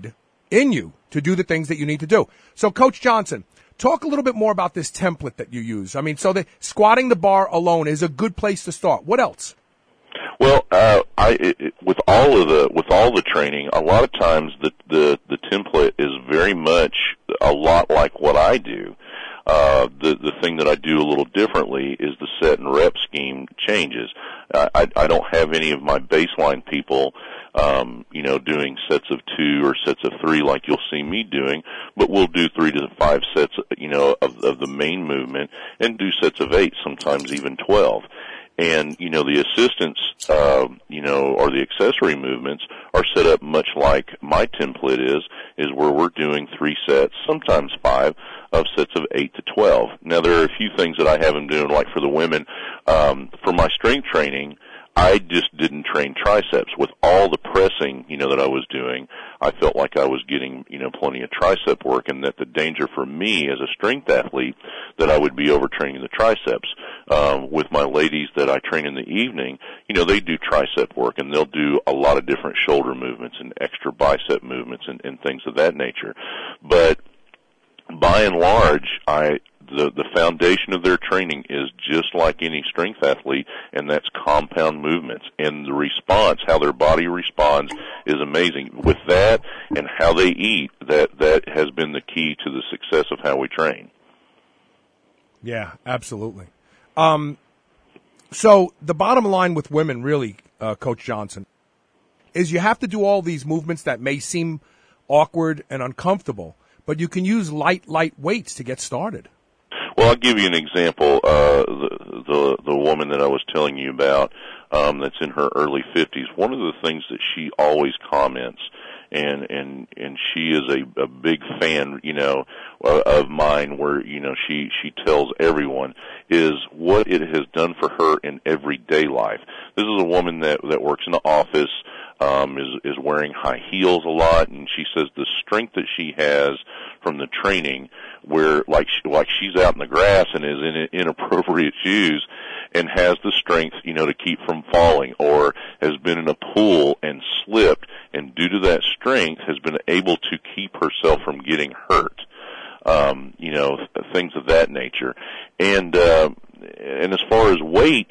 in you to do the things that you need to do. So, Coach Johnson, talk a little bit more about this template that you use. I mean, so the squatting the bar alone is a good place to start. What else? Well, with all the training, a lot of times the template is very much a lot like what I do. The thing that I do a little differently is the set and rep scheme changes. I don't have any of my baseline people, doing sets of 2 or sets of 3 like you'll see me doing, but we'll do 3 to 5 sets, of the main movement and do sets of 8, sometimes even 12. And, the assistants, or the accessory movements are set up much like my template is where we're doing 3 sets, sometimes 5, of sets of 8 to 12. Now, there are a few things that I have them doing, like for the women. For my strength training, I just didn't train triceps. With all the pressing, that I was doing, I felt like I was getting, plenty of tricep work, and that the danger for me as a strength athlete that I would be overtraining the triceps. With my ladies that I train in the evening, they do tricep work, and they'll do a lot of different shoulder movements and extra bicep movements and things of that nature. But by and large, the foundation of their training is just like any strength athlete, and that's compound movements. And the response, how their body responds, is amazing. With that and how they eat, that has been the key to the success of how we train. Yeah, absolutely. So the bottom line with women, really, Coach Johnson, is you have to do all these movements that may seem awkward and uncomfortable, but you can use light weights to get started. Well, I'll give you an example. The woman that I was telling you about, that's in her early 50s, one of the things that she always comments, and she is a big fan, of mine, where, she tells everyone, is what it has done for her in everyday life. This is a woman that works in the office, is wearing high heels a lot, and she says the strength that she has from the training, where like she's out in the grass and is in inappropriate shoes and has the strength, to keep from falling, or has been in a pool and slipped, and due to that strength has been able to keep herself from getting hurt. Things of that nature. And as far as weight,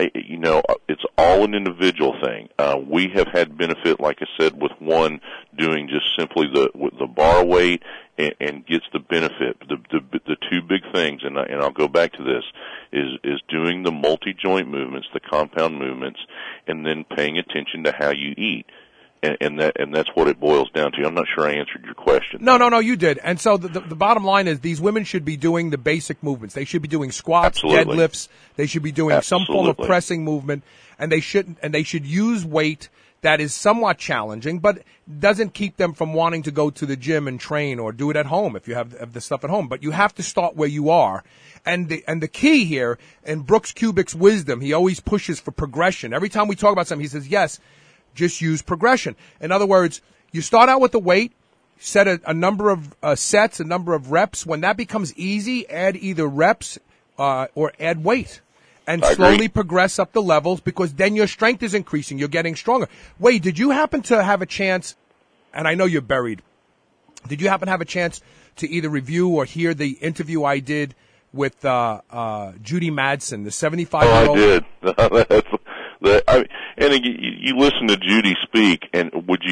it's all an individual thing. We have had benefit, like I said, with one doing just simply the bar weight and gets the benefit. The two big things, and I'll go back to this, is doing the multi-joint movements, the compound movements, and then paying attention to how you eat. And that's what it boils down to. I'm not sure I answered your question. No, you did. And so the bottom line is these women should be doing the basic movements. They should be doing squats, Absolutely. deadlifts. They should be doing some form of Absolutely. pressing movement, and they should use weight that is somewhat challenging, but doesn't keep them from wanting to go to the gym and train or do it at home if you have the stuff at home. But you have to start where you are. And the key here, in Brooks Kubik's wisdom, he always pushes for progression. Every time we talk about something, he says, yes, just use progression. In other words, you start out with the weight, set a number of sets, a number of reps. When that becomes easy, add either reps or add weight. And slowly progress up the levels, because then your strength is increasing. You're getting stronger. Wade, did you happen to have a chance, and I know you're buried, did you happen to have a chance to either review or hear the interview I did with Judy Madsen, the 75-year-old? Oh, I did. And you listen to Judy speak, and would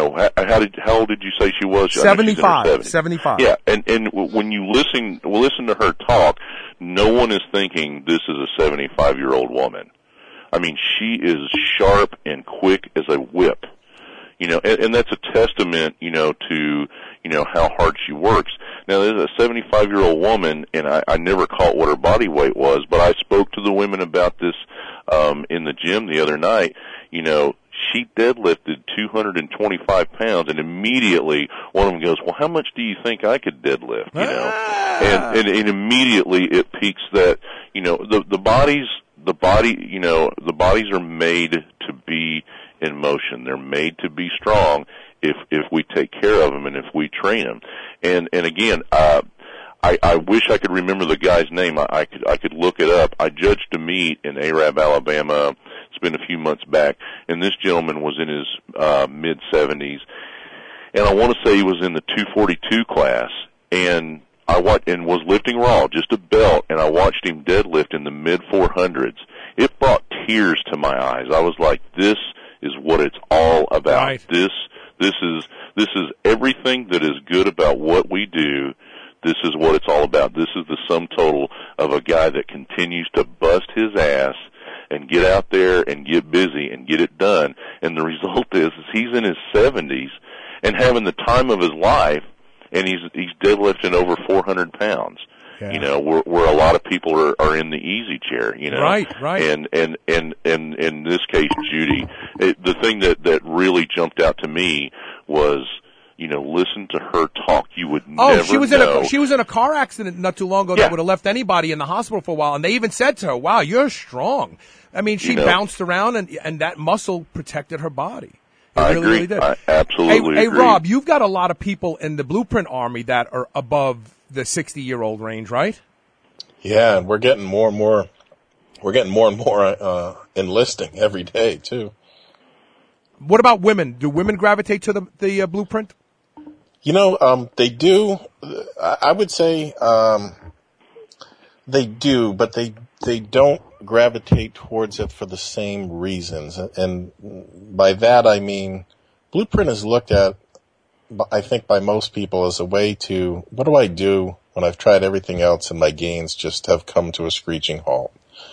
how old did you say she was? 75. 75. Yeah, and when you listen to her talk, no one is thinking this is a 75-year-old woman. I mean, she is sharp and quick as a whip. And that's a testament, to, how hard she works. Now, there's a 75-year-old woman, and I never caught what her body weight was, but I spoke to the women about this in the gym the other night. She deadlifted 225 pounds, and immediately one of them goes, well, how much do you think I could deadlift? And immediately it piques that, the bodies are made to be in motion. They're made to be strong if we take care of them and if we train them. And again, I wish I could remember the guy's name. I could look it up. I judged a meet in Arab, Alabama. It's been a few months back, and this gentleman was in his mid-70s. and I want to say he was in the 242 class, and I watched and was lifting raw, just a belt, and I watched him deadlift in the mid 400s. It brought tears to my eyes. I was like, this is what it's all about. Right. This is everything that is good about what we do. This is what it's all about. This is the sum total of a guy that continues to bust his ass and get out there and get busy and get it done. And the result is he's in his 70s and having the time of his life, and he's deadlifting over 400 pounds. Yeah. You know, where a lot of people are in the easy chair, you know. Right. And in this case, Judy, the thing that really jumped out to me was, you know, listen to her talk. You would never know. She was in a car accident not too long ago that would have left anybody in the hospital for a while, and they even said to her, "Wow, you're strong." I mean, she bounced around, and that muscle protected her body. I agree. Really did. I absolutely Hey, agree. Rob, you've got a lot of people in the Blueprint Army that are above the 60-year-old range, right? Yeah, and we're getting more and more. We're getting more and more enlisting every day too. What about women? Do women gravitate to the Blueprint? You know, they do. I would say they do, but they don't gravitate towards it for the same reasons. And by that I mean, Blueprint is looked at, I think, by most people as a way to, what do I do when I've tried everything else and my gains just have come to a screeching halt?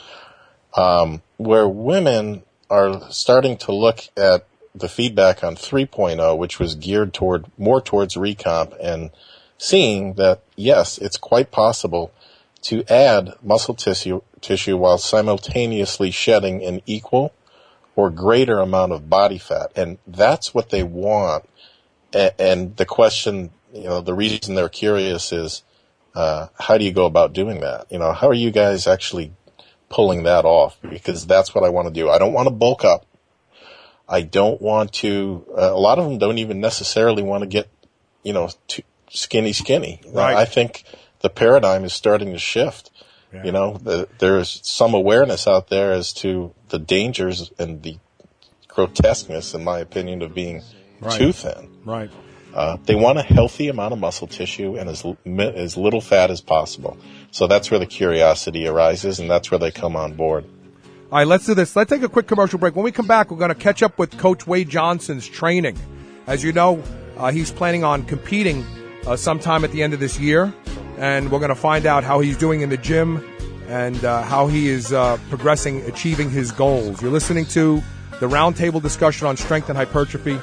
Where women are starting to look at the feedback on 3.0, which was geared more towards recomp, and seeing that, yes, it's quite possible to add muscle tissue while simultaneously shedding an equal or greater amount of body fat. And that's what they want. And the question, you know, the reason they're curious is, how do you go about doing that? You know, how are you guys actually pulling that off? Because that's what I want to do. I don't want to bulk up. I don't want to, a lot of them don't even necessarily want to get, you know, too skinny. Right. I think the paradigm is starting to shift. Yeah. You know, there's some awareness out there as to the dangers and the grotesqueness, in my opinion, of being too thin. Right. They want a healthy amount of muscle tissue and as little fat as possible. So that's where the curiosity arises, and that's where they come on board. All right, let's do this. Let's take a quick commercial break. When we come back, we're going to catch up with Coach Wade Johnson's training. As you know, he's planning on competing sometime at the end of this year, and we're going to find out how he's doing in the gym and how he is progressing, achieving his goals. You're listening to the Roundtable discussion on strength and hypertrophy.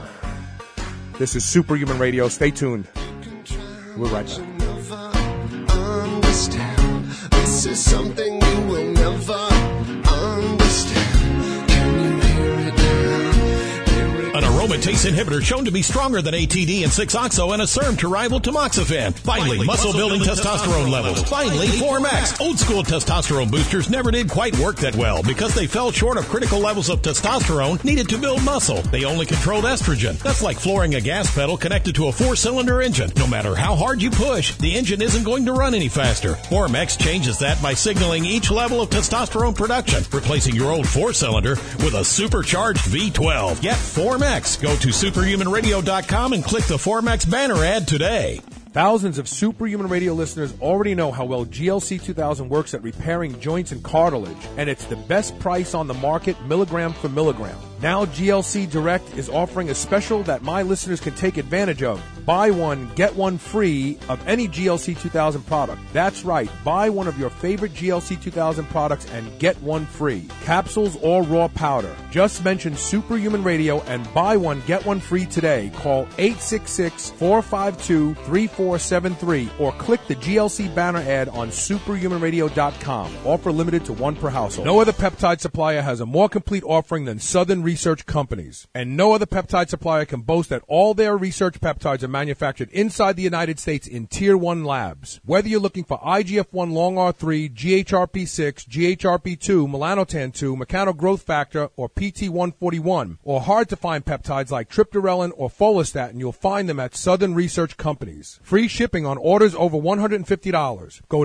This is Superhuman Radio. Stay tuned. We're right back. Understand. This is something you will never understand. Can you hear it now? An aromatase inhibitor shown to be stronger than ATD and 6-oxo and a SERM to rival tamoxifen. Finally, muscle-building testosterone levels. Finally, Form-X. Old-school testosterone boosters never did quite work that well because they fell short of critical levels of testosterone needed to build muscle. They only controlled estrogen. That's like flooring a gas pedal connected to a 4-cylinder engine. No matter how hard you push, the engine isn't going to run any faster. Form-X changes that by signaling each level of testosterone production, replacing your old 4-cylinder with a supercharged V12. Get Form-X. Go to superhumanradio.com and click the Form-X banner ad today. Thousands of Superhuman Radio listeners already know how well GLC 2000 works at repairing joints and cartilage, and it's the best price on the market, milligram for milligram. Now GLC Direct is offering a special that my listeners can take advantage of. Buy one, get one free of any GLC 2000 product. That's right. Buy one of your favorite GLC 2000 products and get one free. Capsules or raw powder. Just mention Superhuman Radio and buy one, get one free today. Call 866-452-3473 or click the GLC banner ad on superhumanradio.com. Offer limited to one per household. No other peptide supplier has a more complete offering than Southern Research Companies. And no other peptide supplier can boast that all their research peptides are manufactured inside the United States in Tier 1 labs. Whether you're looking for IGF-1 Long R3, GHRP6, GHRP2, melanotan-2, mechano growth factor, or PT141, or hard-to-find peptides like triptorelin or follistatin, you'll find them at Southern Research Companies. Free shipping on orders over $150. Go to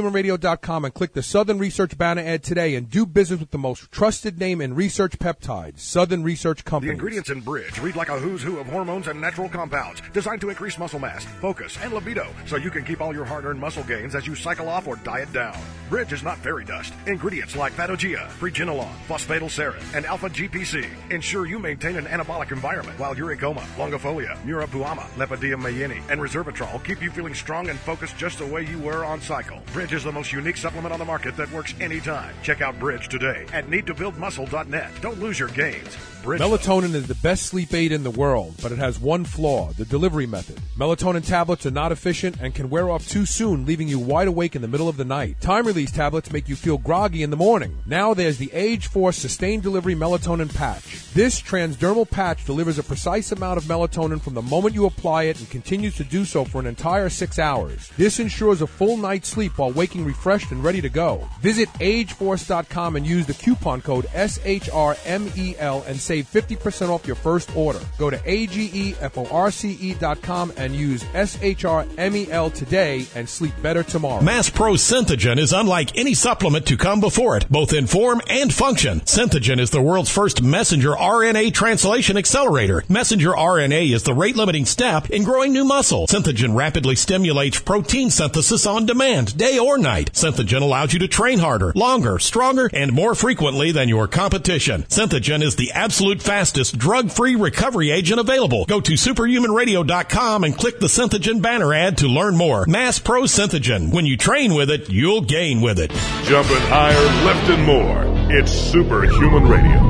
superhumanradio.com and click the Southern Research banner ad today and do business with the most trusted name in research peptides. Worldwide. Southern Research The Company. ingredients in Bridge read like a who's who of hormones and natural compounds designed to increase muscle mass, focus, and libido so you can keep all your hard-earned muscle gains as you cycle off or diet down. Bridge is not fairy dust. Ingredients like Phagogia, Preginolone, Phosphatidylserine, and Alpha-GPC ensure you maintain an anabolic environment while Uricoma, Longifolia, Murapuama, Lepidopteran, and Resveratrol keep you feeling strong and focused just the way you were on cycle. Bridge is the most unique supplement on the market that works anytime. Check out Bridge today at needtobuildmuscle.net. Don't lose your gains. Bridge. Melatonin is the best sleep aid in the world, but it has one flaw, the delivery method. Melatonin tablets are not efficient and can wear off too soon, leaving you wide awake in the middle of the night. Time-release tablets make you feel groggy in the morning. Now there's the Age Force Sustained Delivery Melatonin Patch. This transdermal patch delivers a precise amount of melatonin from the moment you apply it and continues to do so for an entire 6 hours. This ensures a full night's sleep while waking refreshed and ready to go. Visit ageforce.com and use the coupon code SHRMEL and save 50% off your first order. Go to ageforce.com and use SHRMEL today and sleep better tomorrow. Mass Pro Synthogen is unlike any supplement to come before it, both in form and function. Synthogen is the world's first messenger RNA translation accelerator. Messenger RNA is the rate-limiting step in growing new muscle. Synthogen rapidly stimulates protein synthesis on demand, day or night. Synthogen allows you to train harder, longer, stronger, and more frequently than your competition. Synthogen is the absolute fastest drug-free recovery agent available. Go to superhumanradio.com and click the Synthogen banner ad to learn more. Mass Pro Synthogen. When you train with it, you'll gain with it. Jumping higher, lifting more. It's Superhuman Radio.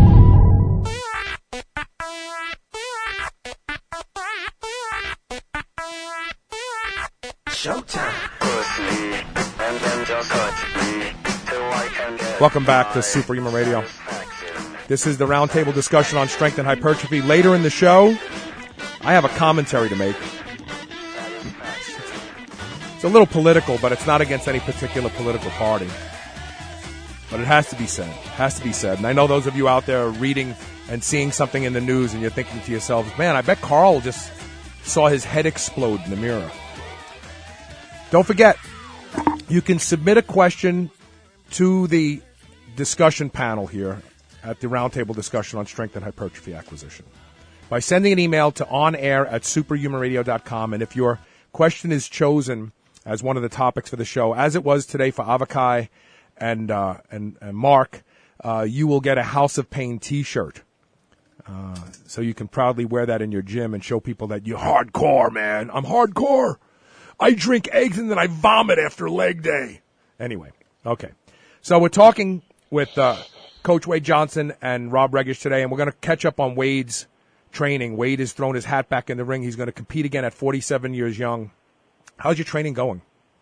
Welcome back to Superhuman Radio. This is the roundtable discussion on strength and hypertrophy. Later in the show, I have a commentary to make. It's a little political, but it's not against any particular political party. But it has to be said. It has to be said. And I know those of you out there are reading and seeing something in the news and you're thinking to yourselves, man, I bet Carl just saw his head explode in the mirror. Don't forget, you can submit a question to the discussion panel here at the roundtable discussion on strength and hypertrophy acquisition by sending an email to onair@superhumanradio.com. And if your question is chosen as one of the topics for the show, as it was today for Avakai and Mark, you will get a House of Pain T-shirt. So you can proudly wear that in your gym and show people that you're hardcore, man. I'm hardcore. I drink eggs and then I vomit after leg day. Anyway, okay. So we're talking with Coach Wade Johnson and Rob Regish today, and we're going to catch up on Wade's training. Wade has thrown his hat back in the ring. He's going to compete again at 47 years young. How's your training going?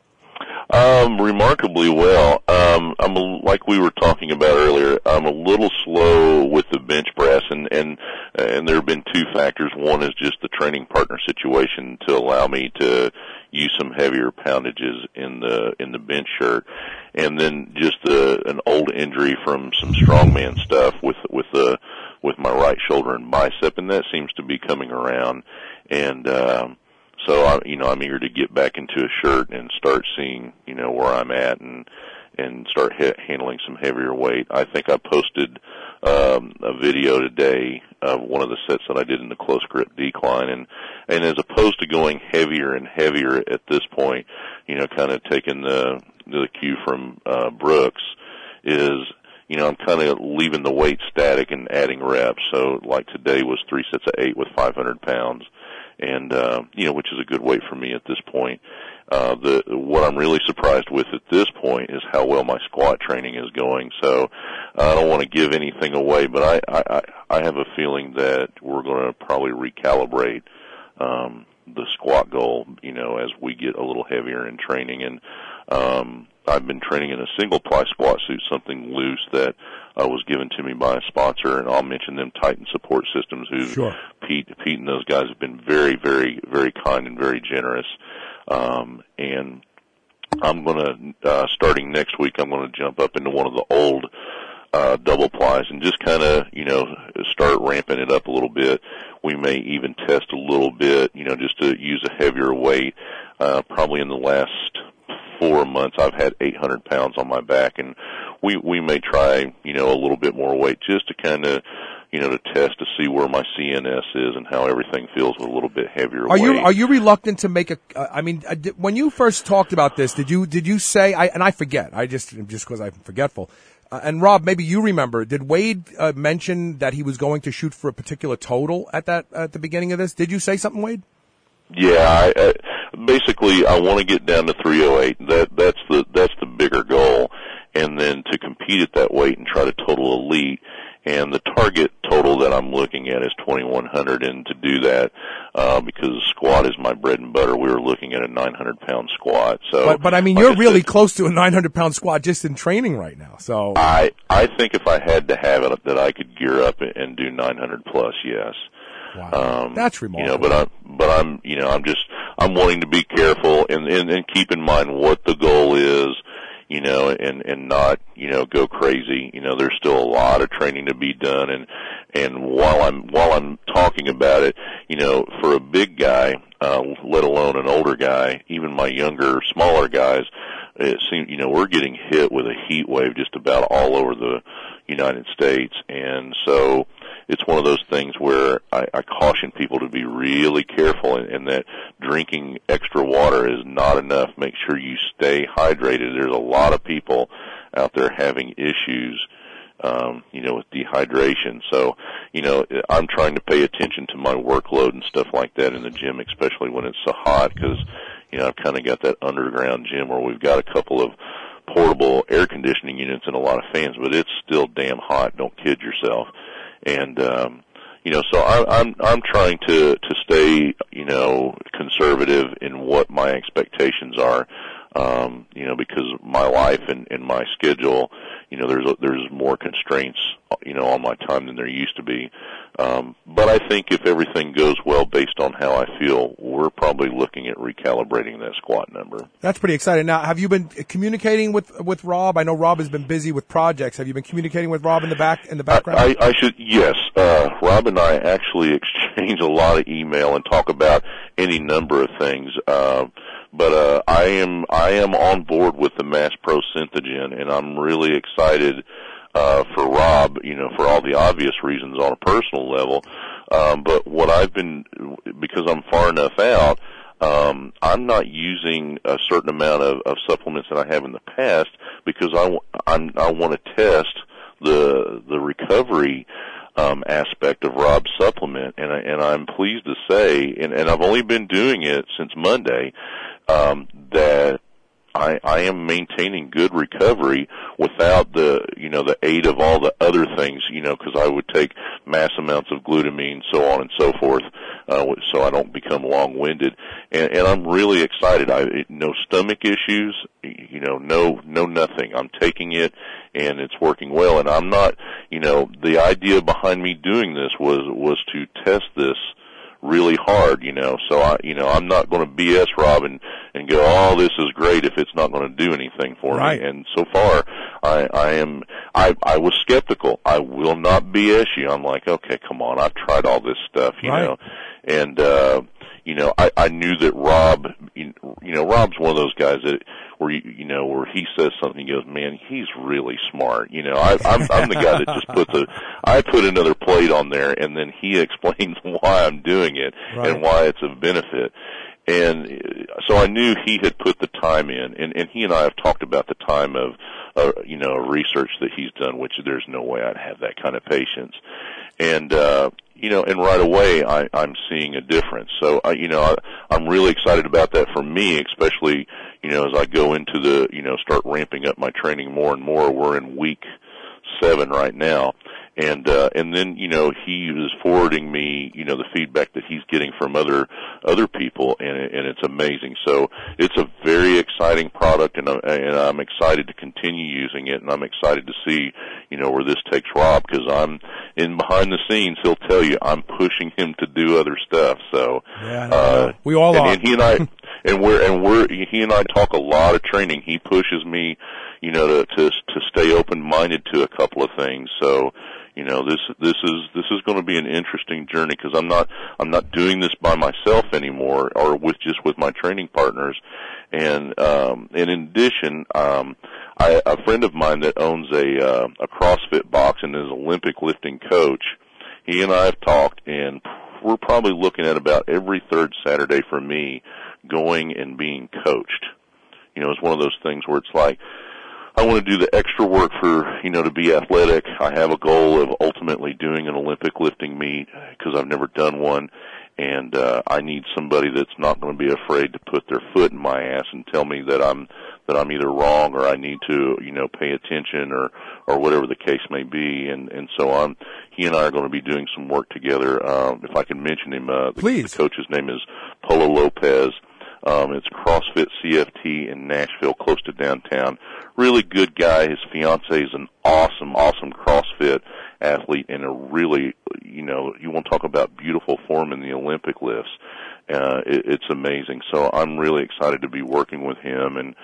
Remarkably well. Like we were talking about earlier, I'm a little slow with the bench press, and there have been two factors. One is just the training partner situation to allow me to use some heavier poundages in the bench shirt, and then just an old injury from some strongman stuff with my right shoulder and bicep, and that seems to be coming around. And so I'm eager to get back into a shirt and start seeing where I'm at and start handling some heavier weight. I think I posted a video today of one of the sets that I did in the close grip decline, and as opposed to going heavier and heavier at this point, kind of taking the cue from Brooks, is I'm kind of leaving the weight static and adding reps. So like today was 3 sets of 8 with 500 pounds. And, which is a good weight for me at this point. What I'm really surprised with at this point is how well my squat training is going. So I don't want to give anything away, but I have a feeling that we're going to probably recalibrate, the squat goal, as we get a little heavier in training. And, I've been training in a single ply squat suit, something loose that was given to me by a sponsor, and I'll mention them, Titan Support Systems, who Sure. Pete and those guys have been very, very, very kind and very generous. And I'm going to, starting next week, I'm going to jump up into one of the old double plies and just kind of, start ramping it up a little bit. We may even test a little bit, just to use a heavier weight. Probably in the last 4 months, I've had 800 pounds on my back, and we may try, a little bit more weight just to kind of, to test to see where my CNS is and how everything feels with a little bit heavier Are weight. you reluctant to make when you first talked about this, did you say, I forget, just because I'm forgetful, and Rob, maybe you remember, did Wade mention that he was going to shoot for a particular total at the beginning of this? Did you say something, Wade? Yeah, basically I want to get down to 308. That's the bigger goal, and then to compete at that weight and try to total elite. And the target total that I'm looking at is 2,100, and to do that, because squat is my bread and butter, we were looking at a 900-pound squat. So, but I mean, you're really close to a 900-pound squat just in training right now. So I think if I had to have it, that I could gear up and do 900 plus. Yes. Wow. That's remarkable. I'm wanting to be careful and keep in mind what the goal is. And not, go crazy. There's still a lot of training to be done, and while I'm talking about it, for a big guy, let alone an older guy, even my younger, smaller guys, it seems, we're getting hit with a heat wave just about all over the United States, and so it's one of those things where I caution people to be really careful, and that drinking extra water is not enough. Make sure you stay hydrated. There's a lot of people out there having issues, with dehydration. So, I'm trying to pay attention to my workload and stuff like that in the gym, especially when it's so hot, because, I've kind of got that underground gym where we've got a couple of portable air conditioning units and a lot of fans, but it's still damn hot. Don't kid yourself. And, so I'm trying to stay, conservative in what my expectations are, because my life and my schedule, there's more constraints, on my time than there used to be. But I think if everything goes well based on how I feel, we're probably looking at recalibrating that squat number. That's pretty exciting. Now, have you been communicating with Rob? I know Rob has been busy with projects. Have you been communicating with Rob in the background? Yes. Rob and I actually exchange a lot of email and talk about any number of things. But I am on board with the Mass Pro Synthogen, and I'm really excited for Rob, for all the obvious reasons on a personal level. But what I've been, because I'm far enough out, I'm not using a certain amount of supplements that I have in the past, because I want to test the recovery aspect of Rob's supplement, and I'm pleased to say, and I've only been doing it since Monday, that I am maintaining good recovery without the aid of all the other things, because I would take mass amounts of glutamine, so on and so forth, so I don't become long-winded. And I'm really excited. No stomach issues, no nothing. I'm taking it, and it's working well. And I'm not, the idea behind me doing this was to test this really hard, so I'm not going to BS Rob and go, oh, this is great, if it's not going to do anything for me. And so far, I was skeptical. I will not BS you. I'm like, okay, come on, I've tried all this stuff, you know, and, I knew that Rob, Rob's one of those guys that, where he says something, he goes, man, he's really smart. I'm the guy that just I put another plate on there, and then he explains why I'm doing it and why it's of benefit. And so I knew he had put the time in, and he and I have talked about the time of, research that he's done, which there's no way I'd have that kind of patience. And, and right away I'm seeing a difference. So, I'm really excited about that for me, especially, as I go into start ramping up my training more and more. We're in week 7 right now. And then, he is forwarding me, the feedback that he's getting from other people, and it's amazing. So it's a very exciting product, and I'm excited to continue using it, and I'm excited to see, where this takes Rob, because I'm in behind the scenes. He'll tell you I'm pushing him to do other stuff. So, we all are. And he and I, he and I talk a lot of training. He pushes me, to stay open-minded to a couple of things. So, this is going to be an interesting journey, because I'm not doing this by myself anymore, or with my training partners. And in addition, a friend of mine that owns a CrossFit box and is an Olympic lifting coach, he and I have talked, and we're probably looking at about every third Saturday for me going and being coached. It's one of those things where it's like, I want to do the extra work for, to be athletic. I have a goal of ultimately doing an Olympic lifting meet because I've never done one. And I need somebody that's not going to be afraid to put their foot in my ass and tell me that I'm either wrong or I need to, pay attention or whatever the case may be. And so he and I are going to be doing some work together. If I can mention him, the coach's name is Polo Lopez. It's CrossFit CFT in Nashville, close to downtown. Really good guy. His fiance is an awesome CrossFit athlete and a really, you want to talk about beautiful form in the Olympic lifts. It's amazing. So I'm really excited to be working with him. And,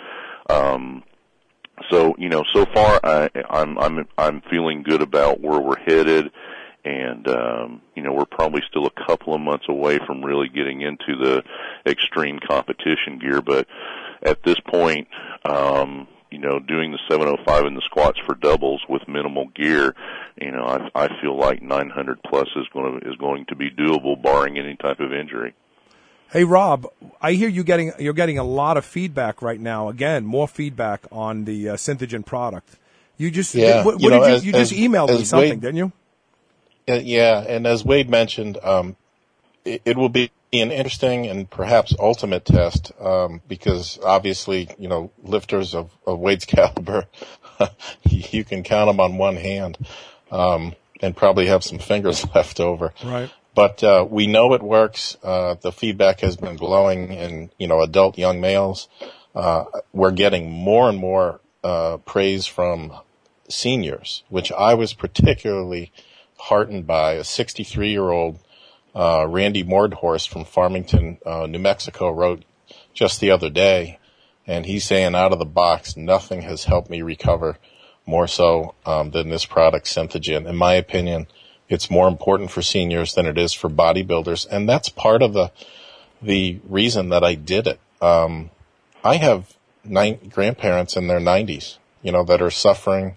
so far I'm feeling good about where we're headed. And, we're probably still a couple of months away from really getting into the extreme competition gear. But at this point, doing the 705 and the squats for doubles with minimal gear, I feel like 900 plus is going to be doable, barring any type of injury. Hey, Rob, I hear you're getting a lot of feedback right now. Again, more feedback on the Synthogen product. You just what did you just emailed me something, Wade, didn't you? Yeah, and as Wade mentioned, it will be an interesting and perhaps ultimate test because obviously, lifters of Wade's caliber, you can count them on one hand and probably have some fingers left over. Right. But we know it works. The feedback has been glowing in, adult young males. We're getting more and more praise from seniors, which I was particularly heartened by. A 63-year-old Randy Mordhorst from Farmington, New Mexico, wrote just the other day, and he's saying, out of the box, nothing has helped me recover more so than this product, Synthogen. In my opinion, it's more important for seniors than it is for bodybuilders, and that's part of the reason that I did it. I have grandparents in their 90s, that are suffering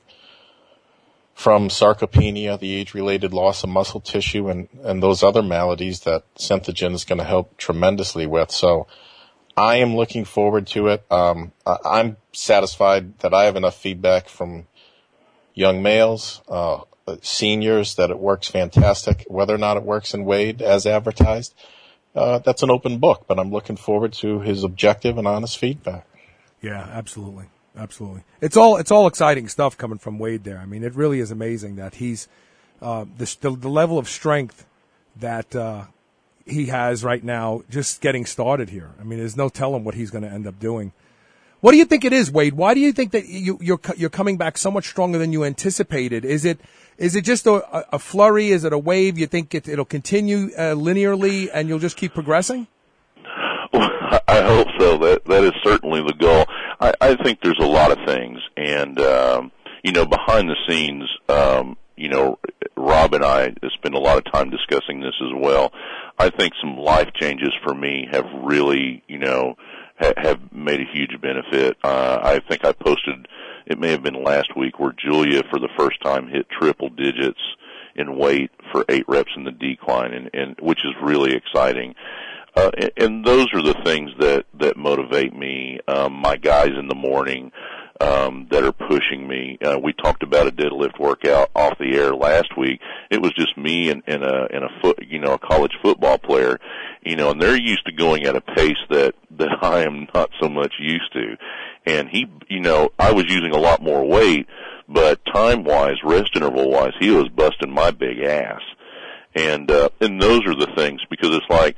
from sarcopenia, the age-related loss of muscle tissue, and those other maladies that Synthogen is going to help tremendously with. So I am looking forward to it. I'm satisfied that I have enough feedback from young males, seniors, that it works fantastic. Whether or not it works in Wade as advertised, that's an open book, but I'm looking forward to his objective and honest feedback. Yeah, absolutely. Absolutely. It's all exciting stuff coming from Wade there. I mean, it really is amazing that he's, the level of strength that, he has right now just getting started here. I mean, there's no telling what he's going to end up doing. What do you think it is, Wade? Why do you think that you're coming back so much stronger than you anticipated? Is it just a flurry? Is it a wave? You think it'll continue linearly and you'll just keep progressing? Well, I hope so. That is certainly the goal. I think there's a lot of things, and behind the scenes, Rob and I spend a lot of time discussing this as well. I think some life changes for me have really, have made a huge benefit. I think I posted, it may have been last week, where Julia for the first time hit triple digits in weight for 8 reps in the decline, and which is really exciting. And those are the things that motivate me. My guys in the morning, that are pushing me. We talked about a deadlift workout off the air last week. It was just me and a college football player, and they're used to going at a pace that I am not so much used to. And I was using a lot more weight, but time-wise, rest interval-wise, he was busting my big ass. And those are the things, because it's like,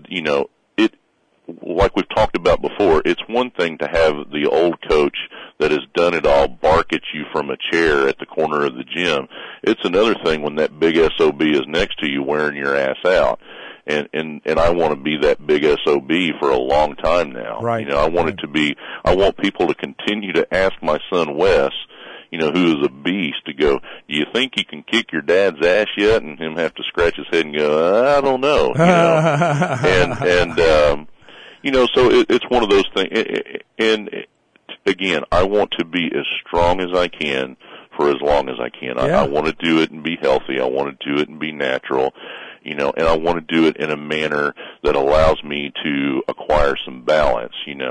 like we've talked about before, it's one thing to have the old coach that has done it all bark at you from a chair at the corner of the gym. It's another thing when that big SOB is next to you wearing your ass out. And I want to be that big SOB for a long time now. Right. I want people to continue to ask my son Wes, who is a beast, to go, do you think you can kick your dad's ass yet? And him have to scratch his head and go, I don't know. So it's one of those things. And again, I want to be as strong as I can for as long as I can. Yeah. I want to do it and be healthy. I want to do it and be natural, and I want to do it in a manner that allows me to acquire some balance,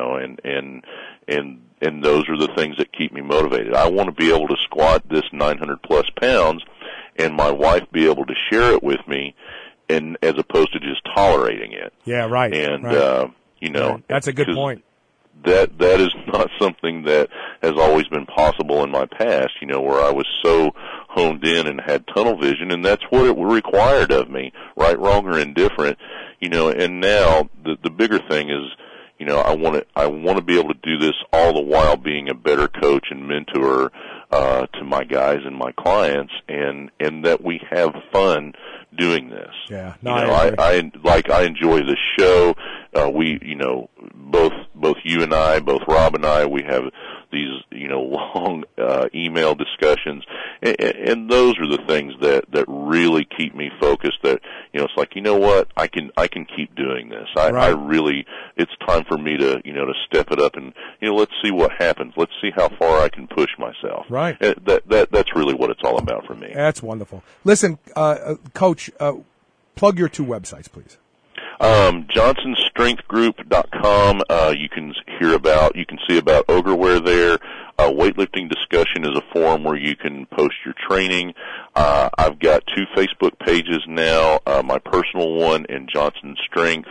and those are the things that keep me motivated. I want to be able to squat this 900 plus pounds and my wife be able to share it with me, and as opposed to just tolerating it. Yeah, right. And, right. Right. That's a good point. That is not something that has always been possible in my past, where I was so honed in and had tunnel vision, and that's what it required of me, right, wrong, or indifferent, and now the bigger thing is, I want to be able to do this all the while being a better coach and mentor to my guys and my clients, and that we have fun doing this. Yeah, I enjoy the show. We, both you and I, both Rob and I, we have these, long email discussions, and those are the things that really keep me focused. That it's like, what, I can keep doing this. I really, it's time for me to to step it up, and let's see what happens. Let's see how far I can push myself. Right. That's really what it's all about for me. That's wonderful. Listen, Coach, plug your two websites, please. JohnsonStrengthGroup.com. You can see about Ogreware there. Weightlifting Discussion is a forum where you can post your training. I've got 2 Facebook pages now, my personal one and Johnson Strength.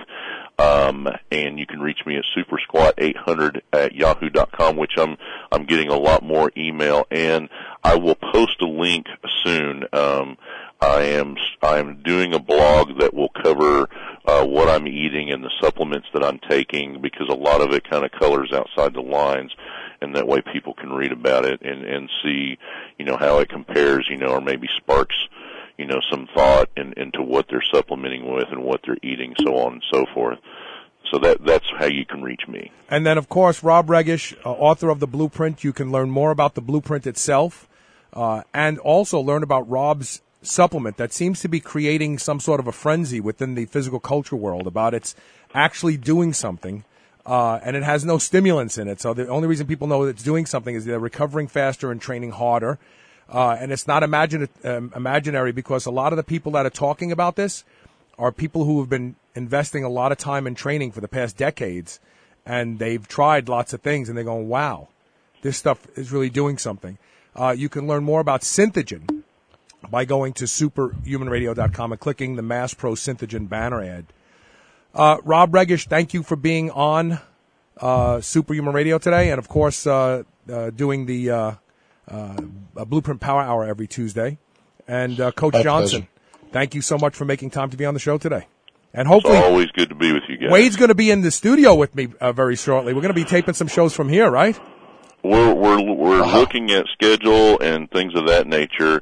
And you can reach me at supersquat800@yahoo.com, which I'm getting a lot more email, and I will post a link soon. I am doing a blog that will cover what I'm eating and the supplements that I'm taking, because a lot of it kind of colors outside the lines, and that way people can read about it and see, how it compares, or maybe sparks, some thought into what they're supplementing with and what they're eating, so on and so forth. So that's how you can reach me. And then, of course, Rob Regish, author of The Blueprint. You can learn more about the Blueprint itself, and also learn about Rob's supplement that seems to be creating some sort of a frenzy within the physical culture world about it's actually doing something, and it has no stimulants in it. So the only reason people know that it's doing something is they're recovering faster and training harder. And it's not imaginary, because a lot of the people that are talking about this are people who have been investing a lot of time in training for the past decades, and they've tried lots of things, and they're going, wow, this stuff is really doing something. You can learn more about Synthogen by going to superhumanradio.com and clicking the Mass Pro Synthogen banner ad. Rob Regish, thank you for being on Superhuman Radio today, and, of course, doing the Blueprint Power Hour every Tuesday. And Coach Johnson, thank you so much for making time to be on the show today. And hopefully, it's always good to be with you guys. Wade's going to be in the studio with me very shortly. We're going to be taping some shows from here, right? We're looking at schedule and things of that nature.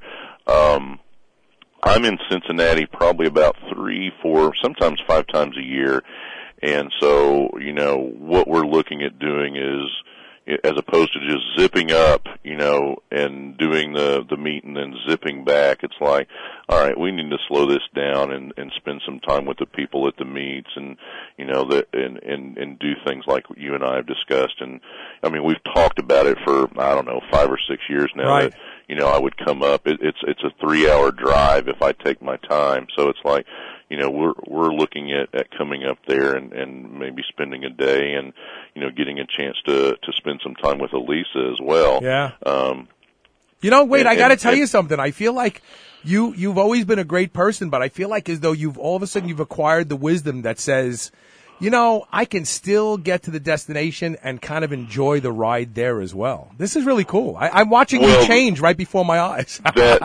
I'm in Cincinnati probably about 3, 4, sometimes 5 times a year, and so what we're looking at doing is, as opposed to just zipping up, and doing the meet and then zipping back, it's like, all right, we need to slow this down and spend some time with the people at the meets, and and do things like you and I have discussed. And I mean, we've talked about it for 5 or 6 years now. Right. That, I would come up. It's a 3-hour drive if I take my time. So it's like, we're looking at coming up there and maybe spending a day and, getting a chance to spend some time with Elisa as well. Yeah. Wade, I got to tell you something. I feel like you've always been a great person, but I feel like as though all of a sudden you've acquired the wisdom that says, I can still get to the destination and kind of enjoy the ride there as well. This is really cool. I'm watching you change right before my eyes. that's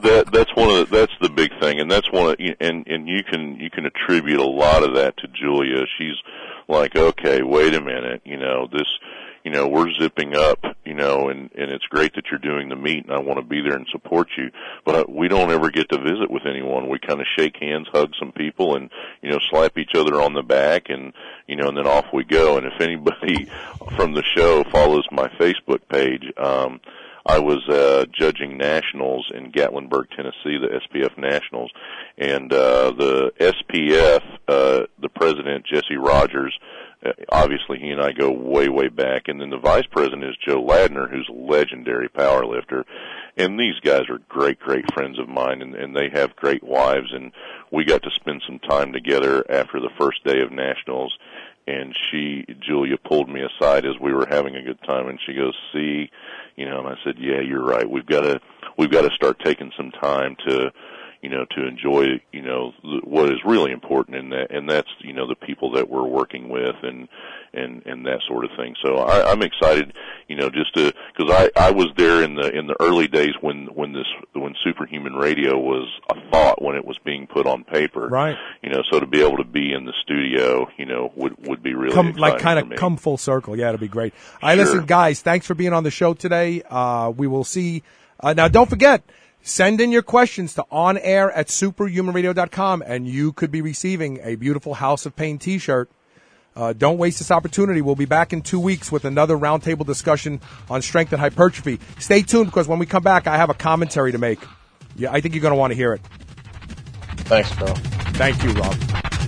the big thing, and that's one of, and you can attribute a lot of that to Julia. She's like, okay, wait a minute, this, we're zipping up, and it's great that you're doing the meet, and I want to be there and support you, but we don't ever get to visit with anyone. We kind of shake hands, hug some people, and, slap each other on the back, and, and then off we go. And if anybody from the show follows my Facebook page, I was judging nationals in Gatlinburg, Tennessee, the SPF Nationals, and the SPF, the president, Jesse Rogers, obviously he and I go way, way back, and then the vice president is Joe Ladner, who's a legendary power lifter, and these guys are great friends of mine, and they have great wives, and we got to spend some time together after the first day of nationals. And Julia pulled me aside as we were having a good time, and she goes, "See, and I said, "Yeah, you're right. We've got to start taking some time to enjoy, what is really important in that, and that's, the people that we're working with and that sort of thing." So I'm excited, just because I was there in the early days when Superhuman Radio was a thought when it was being put on paper. Right. So to be able to be in the studio, would be really exciting for me. Come full circle. Yeah, it'll be great. All right, listen, guys, thanks for being on the show today. We will see. Now, don't forget, send in your questions to onair@superhumanradio.com, and you could be receiving a beautiful House of Pain T-shirt. Don't waste this opportunity. We'll be back in 2 weeks with another roundtable discussion on strength and hypertrophy. Stay tuned, because when we come back, I have a commentary to make. Yeah, I think you're going to want to hear it. Thanks, bro. Thank you, Rob.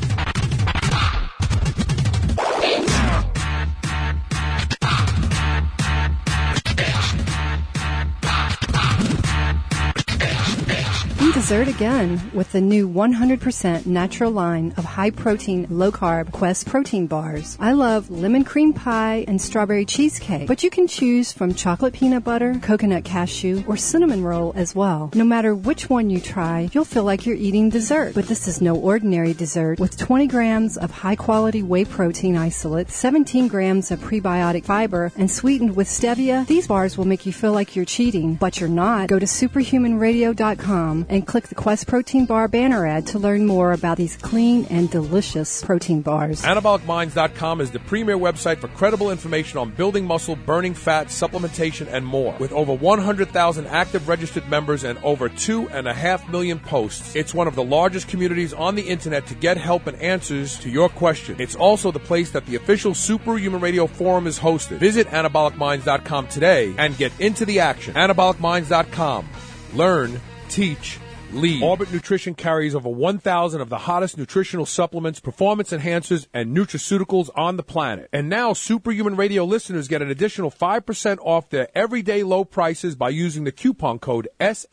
Be dessert again with the new 100% natural line of high-protein, low-carb Quest protein bars. I love lemon cream pie and strawberry cheesecake, but you can choose from chocolate peanut butter, coconut cashew, or cinnamon roll as well. No matter which one you try, you'll feel like you're eating dessert. But this is no ordinary dessert. With 20 grams of high-quality whey protein isolate, 17 grams of prebiotic fiber, and sweetened with stevia, these bars will make you feel like you're cheating, but you're not. Go to superhumanradio.com and click the Quest Protein Bar banner ad to learn more about these clean and delicious protein bars. AnabolicMinds.com is the premier website for credible information on building muscle, burning fat, supplementation, and more. With over 100,000 active registered members and over 2.5 million posts, it's one of the largest communities on the internet to get help and answers to your questions. It's also the place that the official Superhuman Radio Forum is hosted. Visit AnabolicMinds.com today and get into the action. AnabolicMinds.com. Learn, teach, lead. Orbit Nutrition carries over 1,000 of the hottest nutritional supplements, performance enhancers, and nutraceuticals on the planet. And now Superhuman Radio listeners get an additional 5% off their everyday low prices by using the coupon code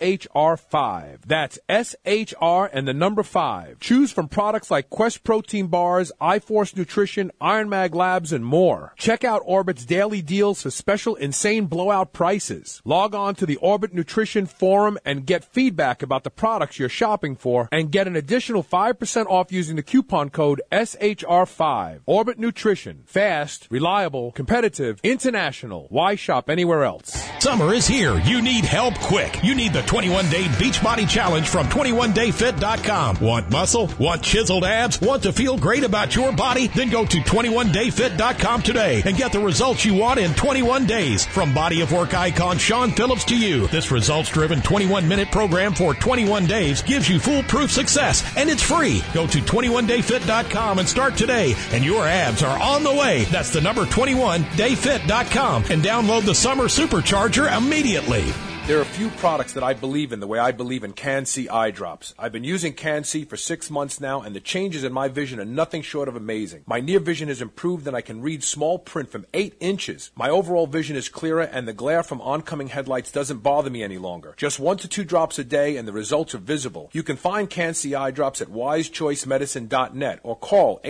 SHR5. That's SHR and the number 5. Choose from products like Quest Protein Bars, iForce Nutrition, Iron Mag Labs, and more. Check out Orbit's daily deals for special insane blowout prices. Log on to the Orbit Nutrition Forum and get feedback about the products you're shopping for, and get an additional 5% off using the coupon code SHR5. Orbit Nutrition. Fast, reliable, competitive, international. Why shop anywhere else? Summer is here. You need help quick. You need the 21-Day Beachbody Challenge from 21dayfit.com. Want muscle? Want chiseled abs? Want to feel great about your body? Then go to 21dayfit.com today and get the results you want in 21 days. From body of work icon Sean Phillips to you, this results-driven 21-minute program for 21 days gives you foolproof success, and it's free. Go to 21dayfit.com and start today, and your abs are on the way. That's the number 21dayfit.com, and download the Summer Supercharger immediately. There are a few products that I believe in the way I believe in Can-C eye drops. I've been using Can-C for 6 months now, and the changes in my vision are nothing short of amazing. My near vision has improved, and I can read small print from 8 inches. My overall vision is clearer, and the glare from oncoming headlights doesn't bother me any longer. Just 1 to 2 drops a day, and the results are visible. You can find Can-C eye drops at wisechoicemedicine.net or call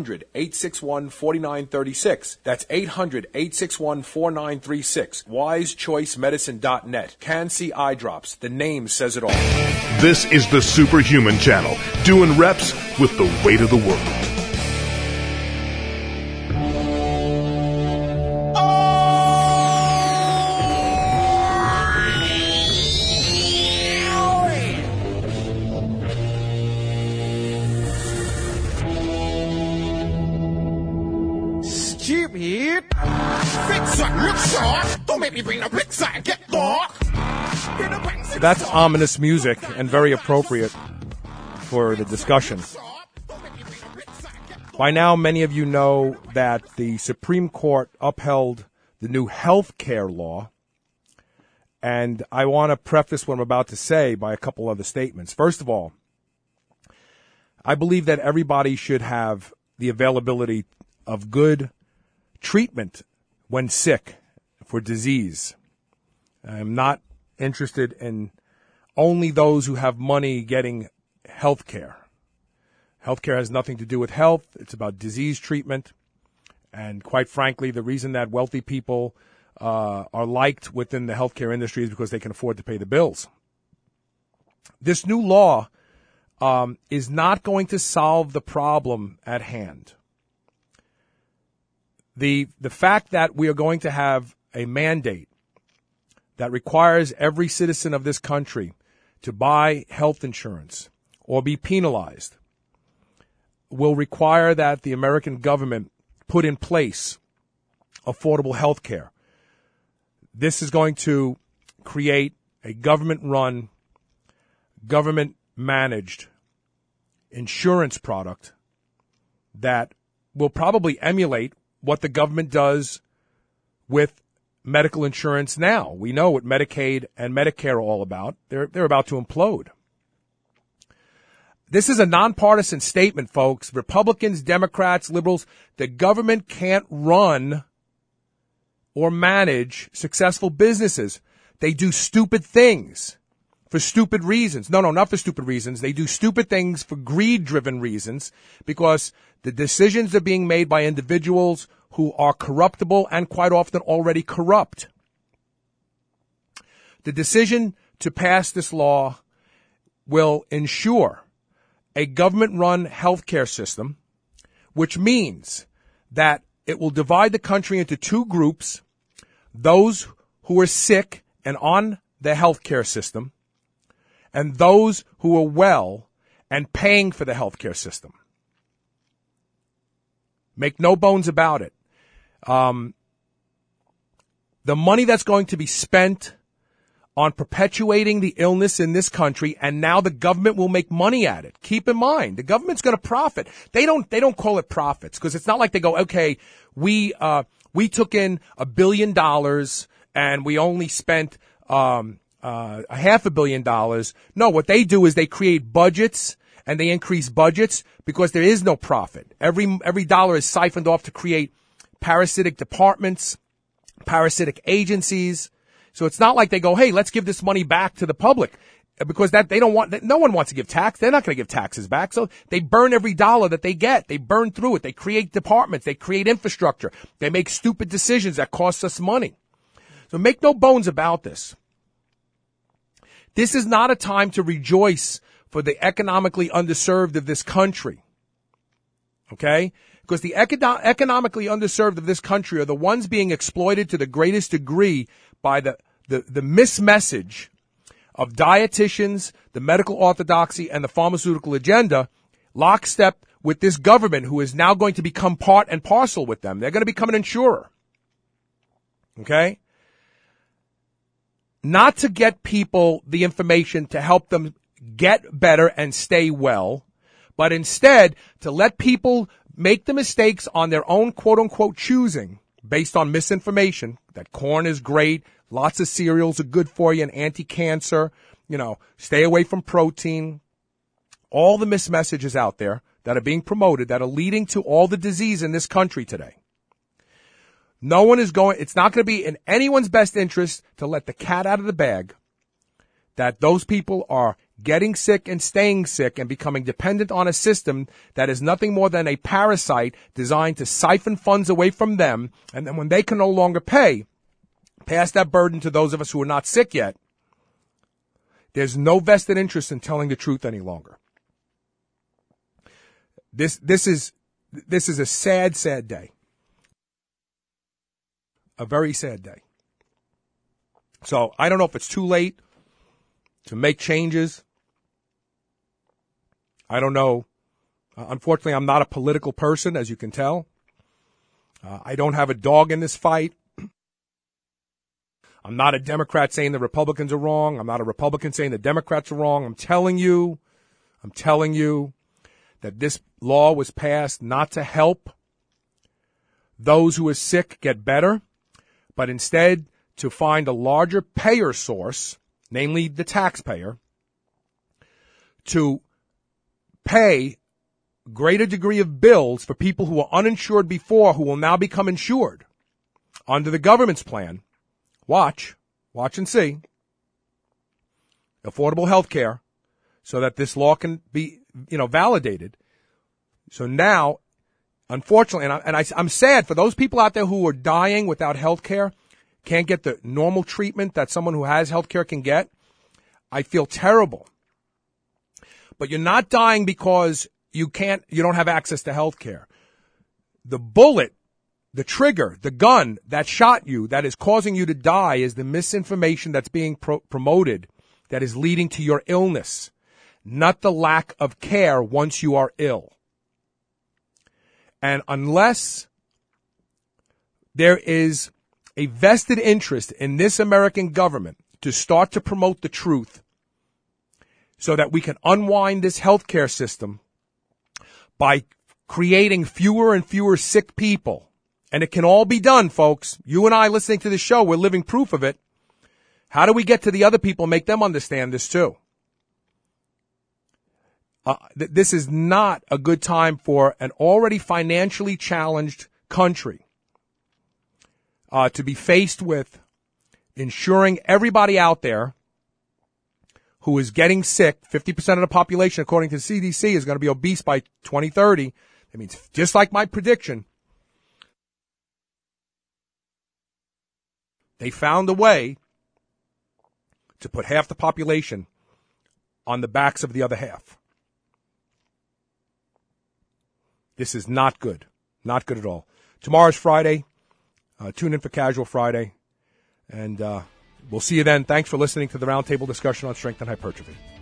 800-861-4936. That's 800-861-4936. wisechoicemedicine.net. Can-C eye drops. The name says it all. This is the Superhuman Channel, doing reps with the weight of the world. Stupid! Fix it, look sharp! Don't make me bring the fix and get dark! That's ominous music and very appropriate for the discussion. By now, many of you know that the Supreme Court upheld the new health care law, and I want to preface what I'm about to say by a couple other statements. First of all, I believe that everybody should have the availability of good treatment when sick for disease. I'm not interested in only those who have money getting health care. Health care has nothing to do with health. It's about disease treatment. And quite frankly, the reason that wealthy people are liked within the healthcare industry is because they can afford to pay the bills. This new law is not going to solve the problem at hand. The fact that we are going to have a mandate that requires every citizen of this country to buy health insurance or be penalized will require that the American government put in place affordable health care. This is going to create a government-run, government-managed insurance product that will probably emulate what the government does with medical insurance now. We know what Medicaid and Medicare are all about. They're about to implode. This is a nonpartisan statement, folks. Republicans, Democrats, liberals, the government can't run or manage successful businesses. They do stupid things for stupid reasons. No, not for stupid reasons. They do stupid things for greed-driven reasons because the decisions are being made by individuals who are corruptible and quite often already corrupt. The decision to pass this law will ensure a government-run healthcare system, which means that it will divide the country into two groups, those who are sick and on the healthcare system, and those who are well and paying for the healthcare system. Make no bones about it. The money that's going to be spent on perpetuating the illness in this country, and now the government will make money at it. Keep in mind, the government's going to profit. They don't call it profits because it's not like they go, okay, we took in $1 billion and we only spent $500 million. No, what they do is they create budgets and they increase budgets because there is no profit. Every dollar is siphoned off to create parasitic departments, parasitic agencies. So it's not like they go, hey, let's give this money back to the public because no one wants to give tax. They're not going to give taxes back. So they burn every dollar that they get. They burn through it. They create departments. They create infrastructure. They make stupid decisions that cost us money. So make no bones about this. This is not a time to rejoice for the economically underserved of this country. Okay? Because the economically underserved of this country are the ones being exploited to the greatest degree by the mismessage of dietitians, the medical orthodoxy, and the pharmaceutical agenda, lockstep with this government who is now going to become part and parcel with them. They're going to become an insurer. Okay? Not to get people the information to help them get better and stay well, but instead to let people make the mistakes on their own quote-unquote choosing based on misinformation, that corn is great, lots of cereals are good for you and anti-cancer, stay away from protein. All the mismessages out there that are being promoted that are leading to all the disease in this country today. It's not going to be in anyone's best interest to let the cat out of the bag that those people are getting sick and staying sick and becoming dependent on a system that is nothing more than a parasite designed to siphon funds away from them. And then when they can no longer pay, pass that burden to those of us who are not sick yet. There's no vested interest in telling the truth any longer. This is a sad, sad day. A very sad day. So I don't know if it's too late to make changes. I don't know. Unfortunately, I'm not a political person, as you can tell. I don't have a dog in this fight. I'm not a Democrat saying the Republicans are wrong. I'm not a Republican saying the Democrats are wrong. I'm telling you that this law was passed not to help those who are sick get better, but instead to find a larger payer source, namely the taxpayer, to pay greater degree of bills for people who were uninsured before who will now become insured under the government's plan. Watch and see. affordable health care so that this law can be, validated. So now, unfortunately, I'm sad for those people out there who are dying without health care, can't get the normal treatment that someone who has health care can get. I feel terrible. But you're not dying because you don't have access to health care. The bullet, the trigger, the gun that shot you, that is causing you to die, is the misinformation that's being promoted that is leading to your illness, not the lack of care once you are ill. And unless there is a vested interest in this American government to start to promote the truth so that we can unwind this healthcare system by creating fewer and fewer sick people. And it can all be done, folks. You and I listening to the show, we're living proof of it. How do we get to the other people and make them understand this too? This is not a good time for an already financially challenged country to be faced with ensuring everybody out there who is getting sick, 50% of the population, according to the CDC, is going to be obese by 2030. That means, just like my prediction, they found a way to put half the population on the backs of the other half. This is not good. Not good at all. Tomorrow's Friday. Tune in for Casual Friday. And we'll see you then. Thanks for listening to the Roundtable discussion on strength and hypertrophy.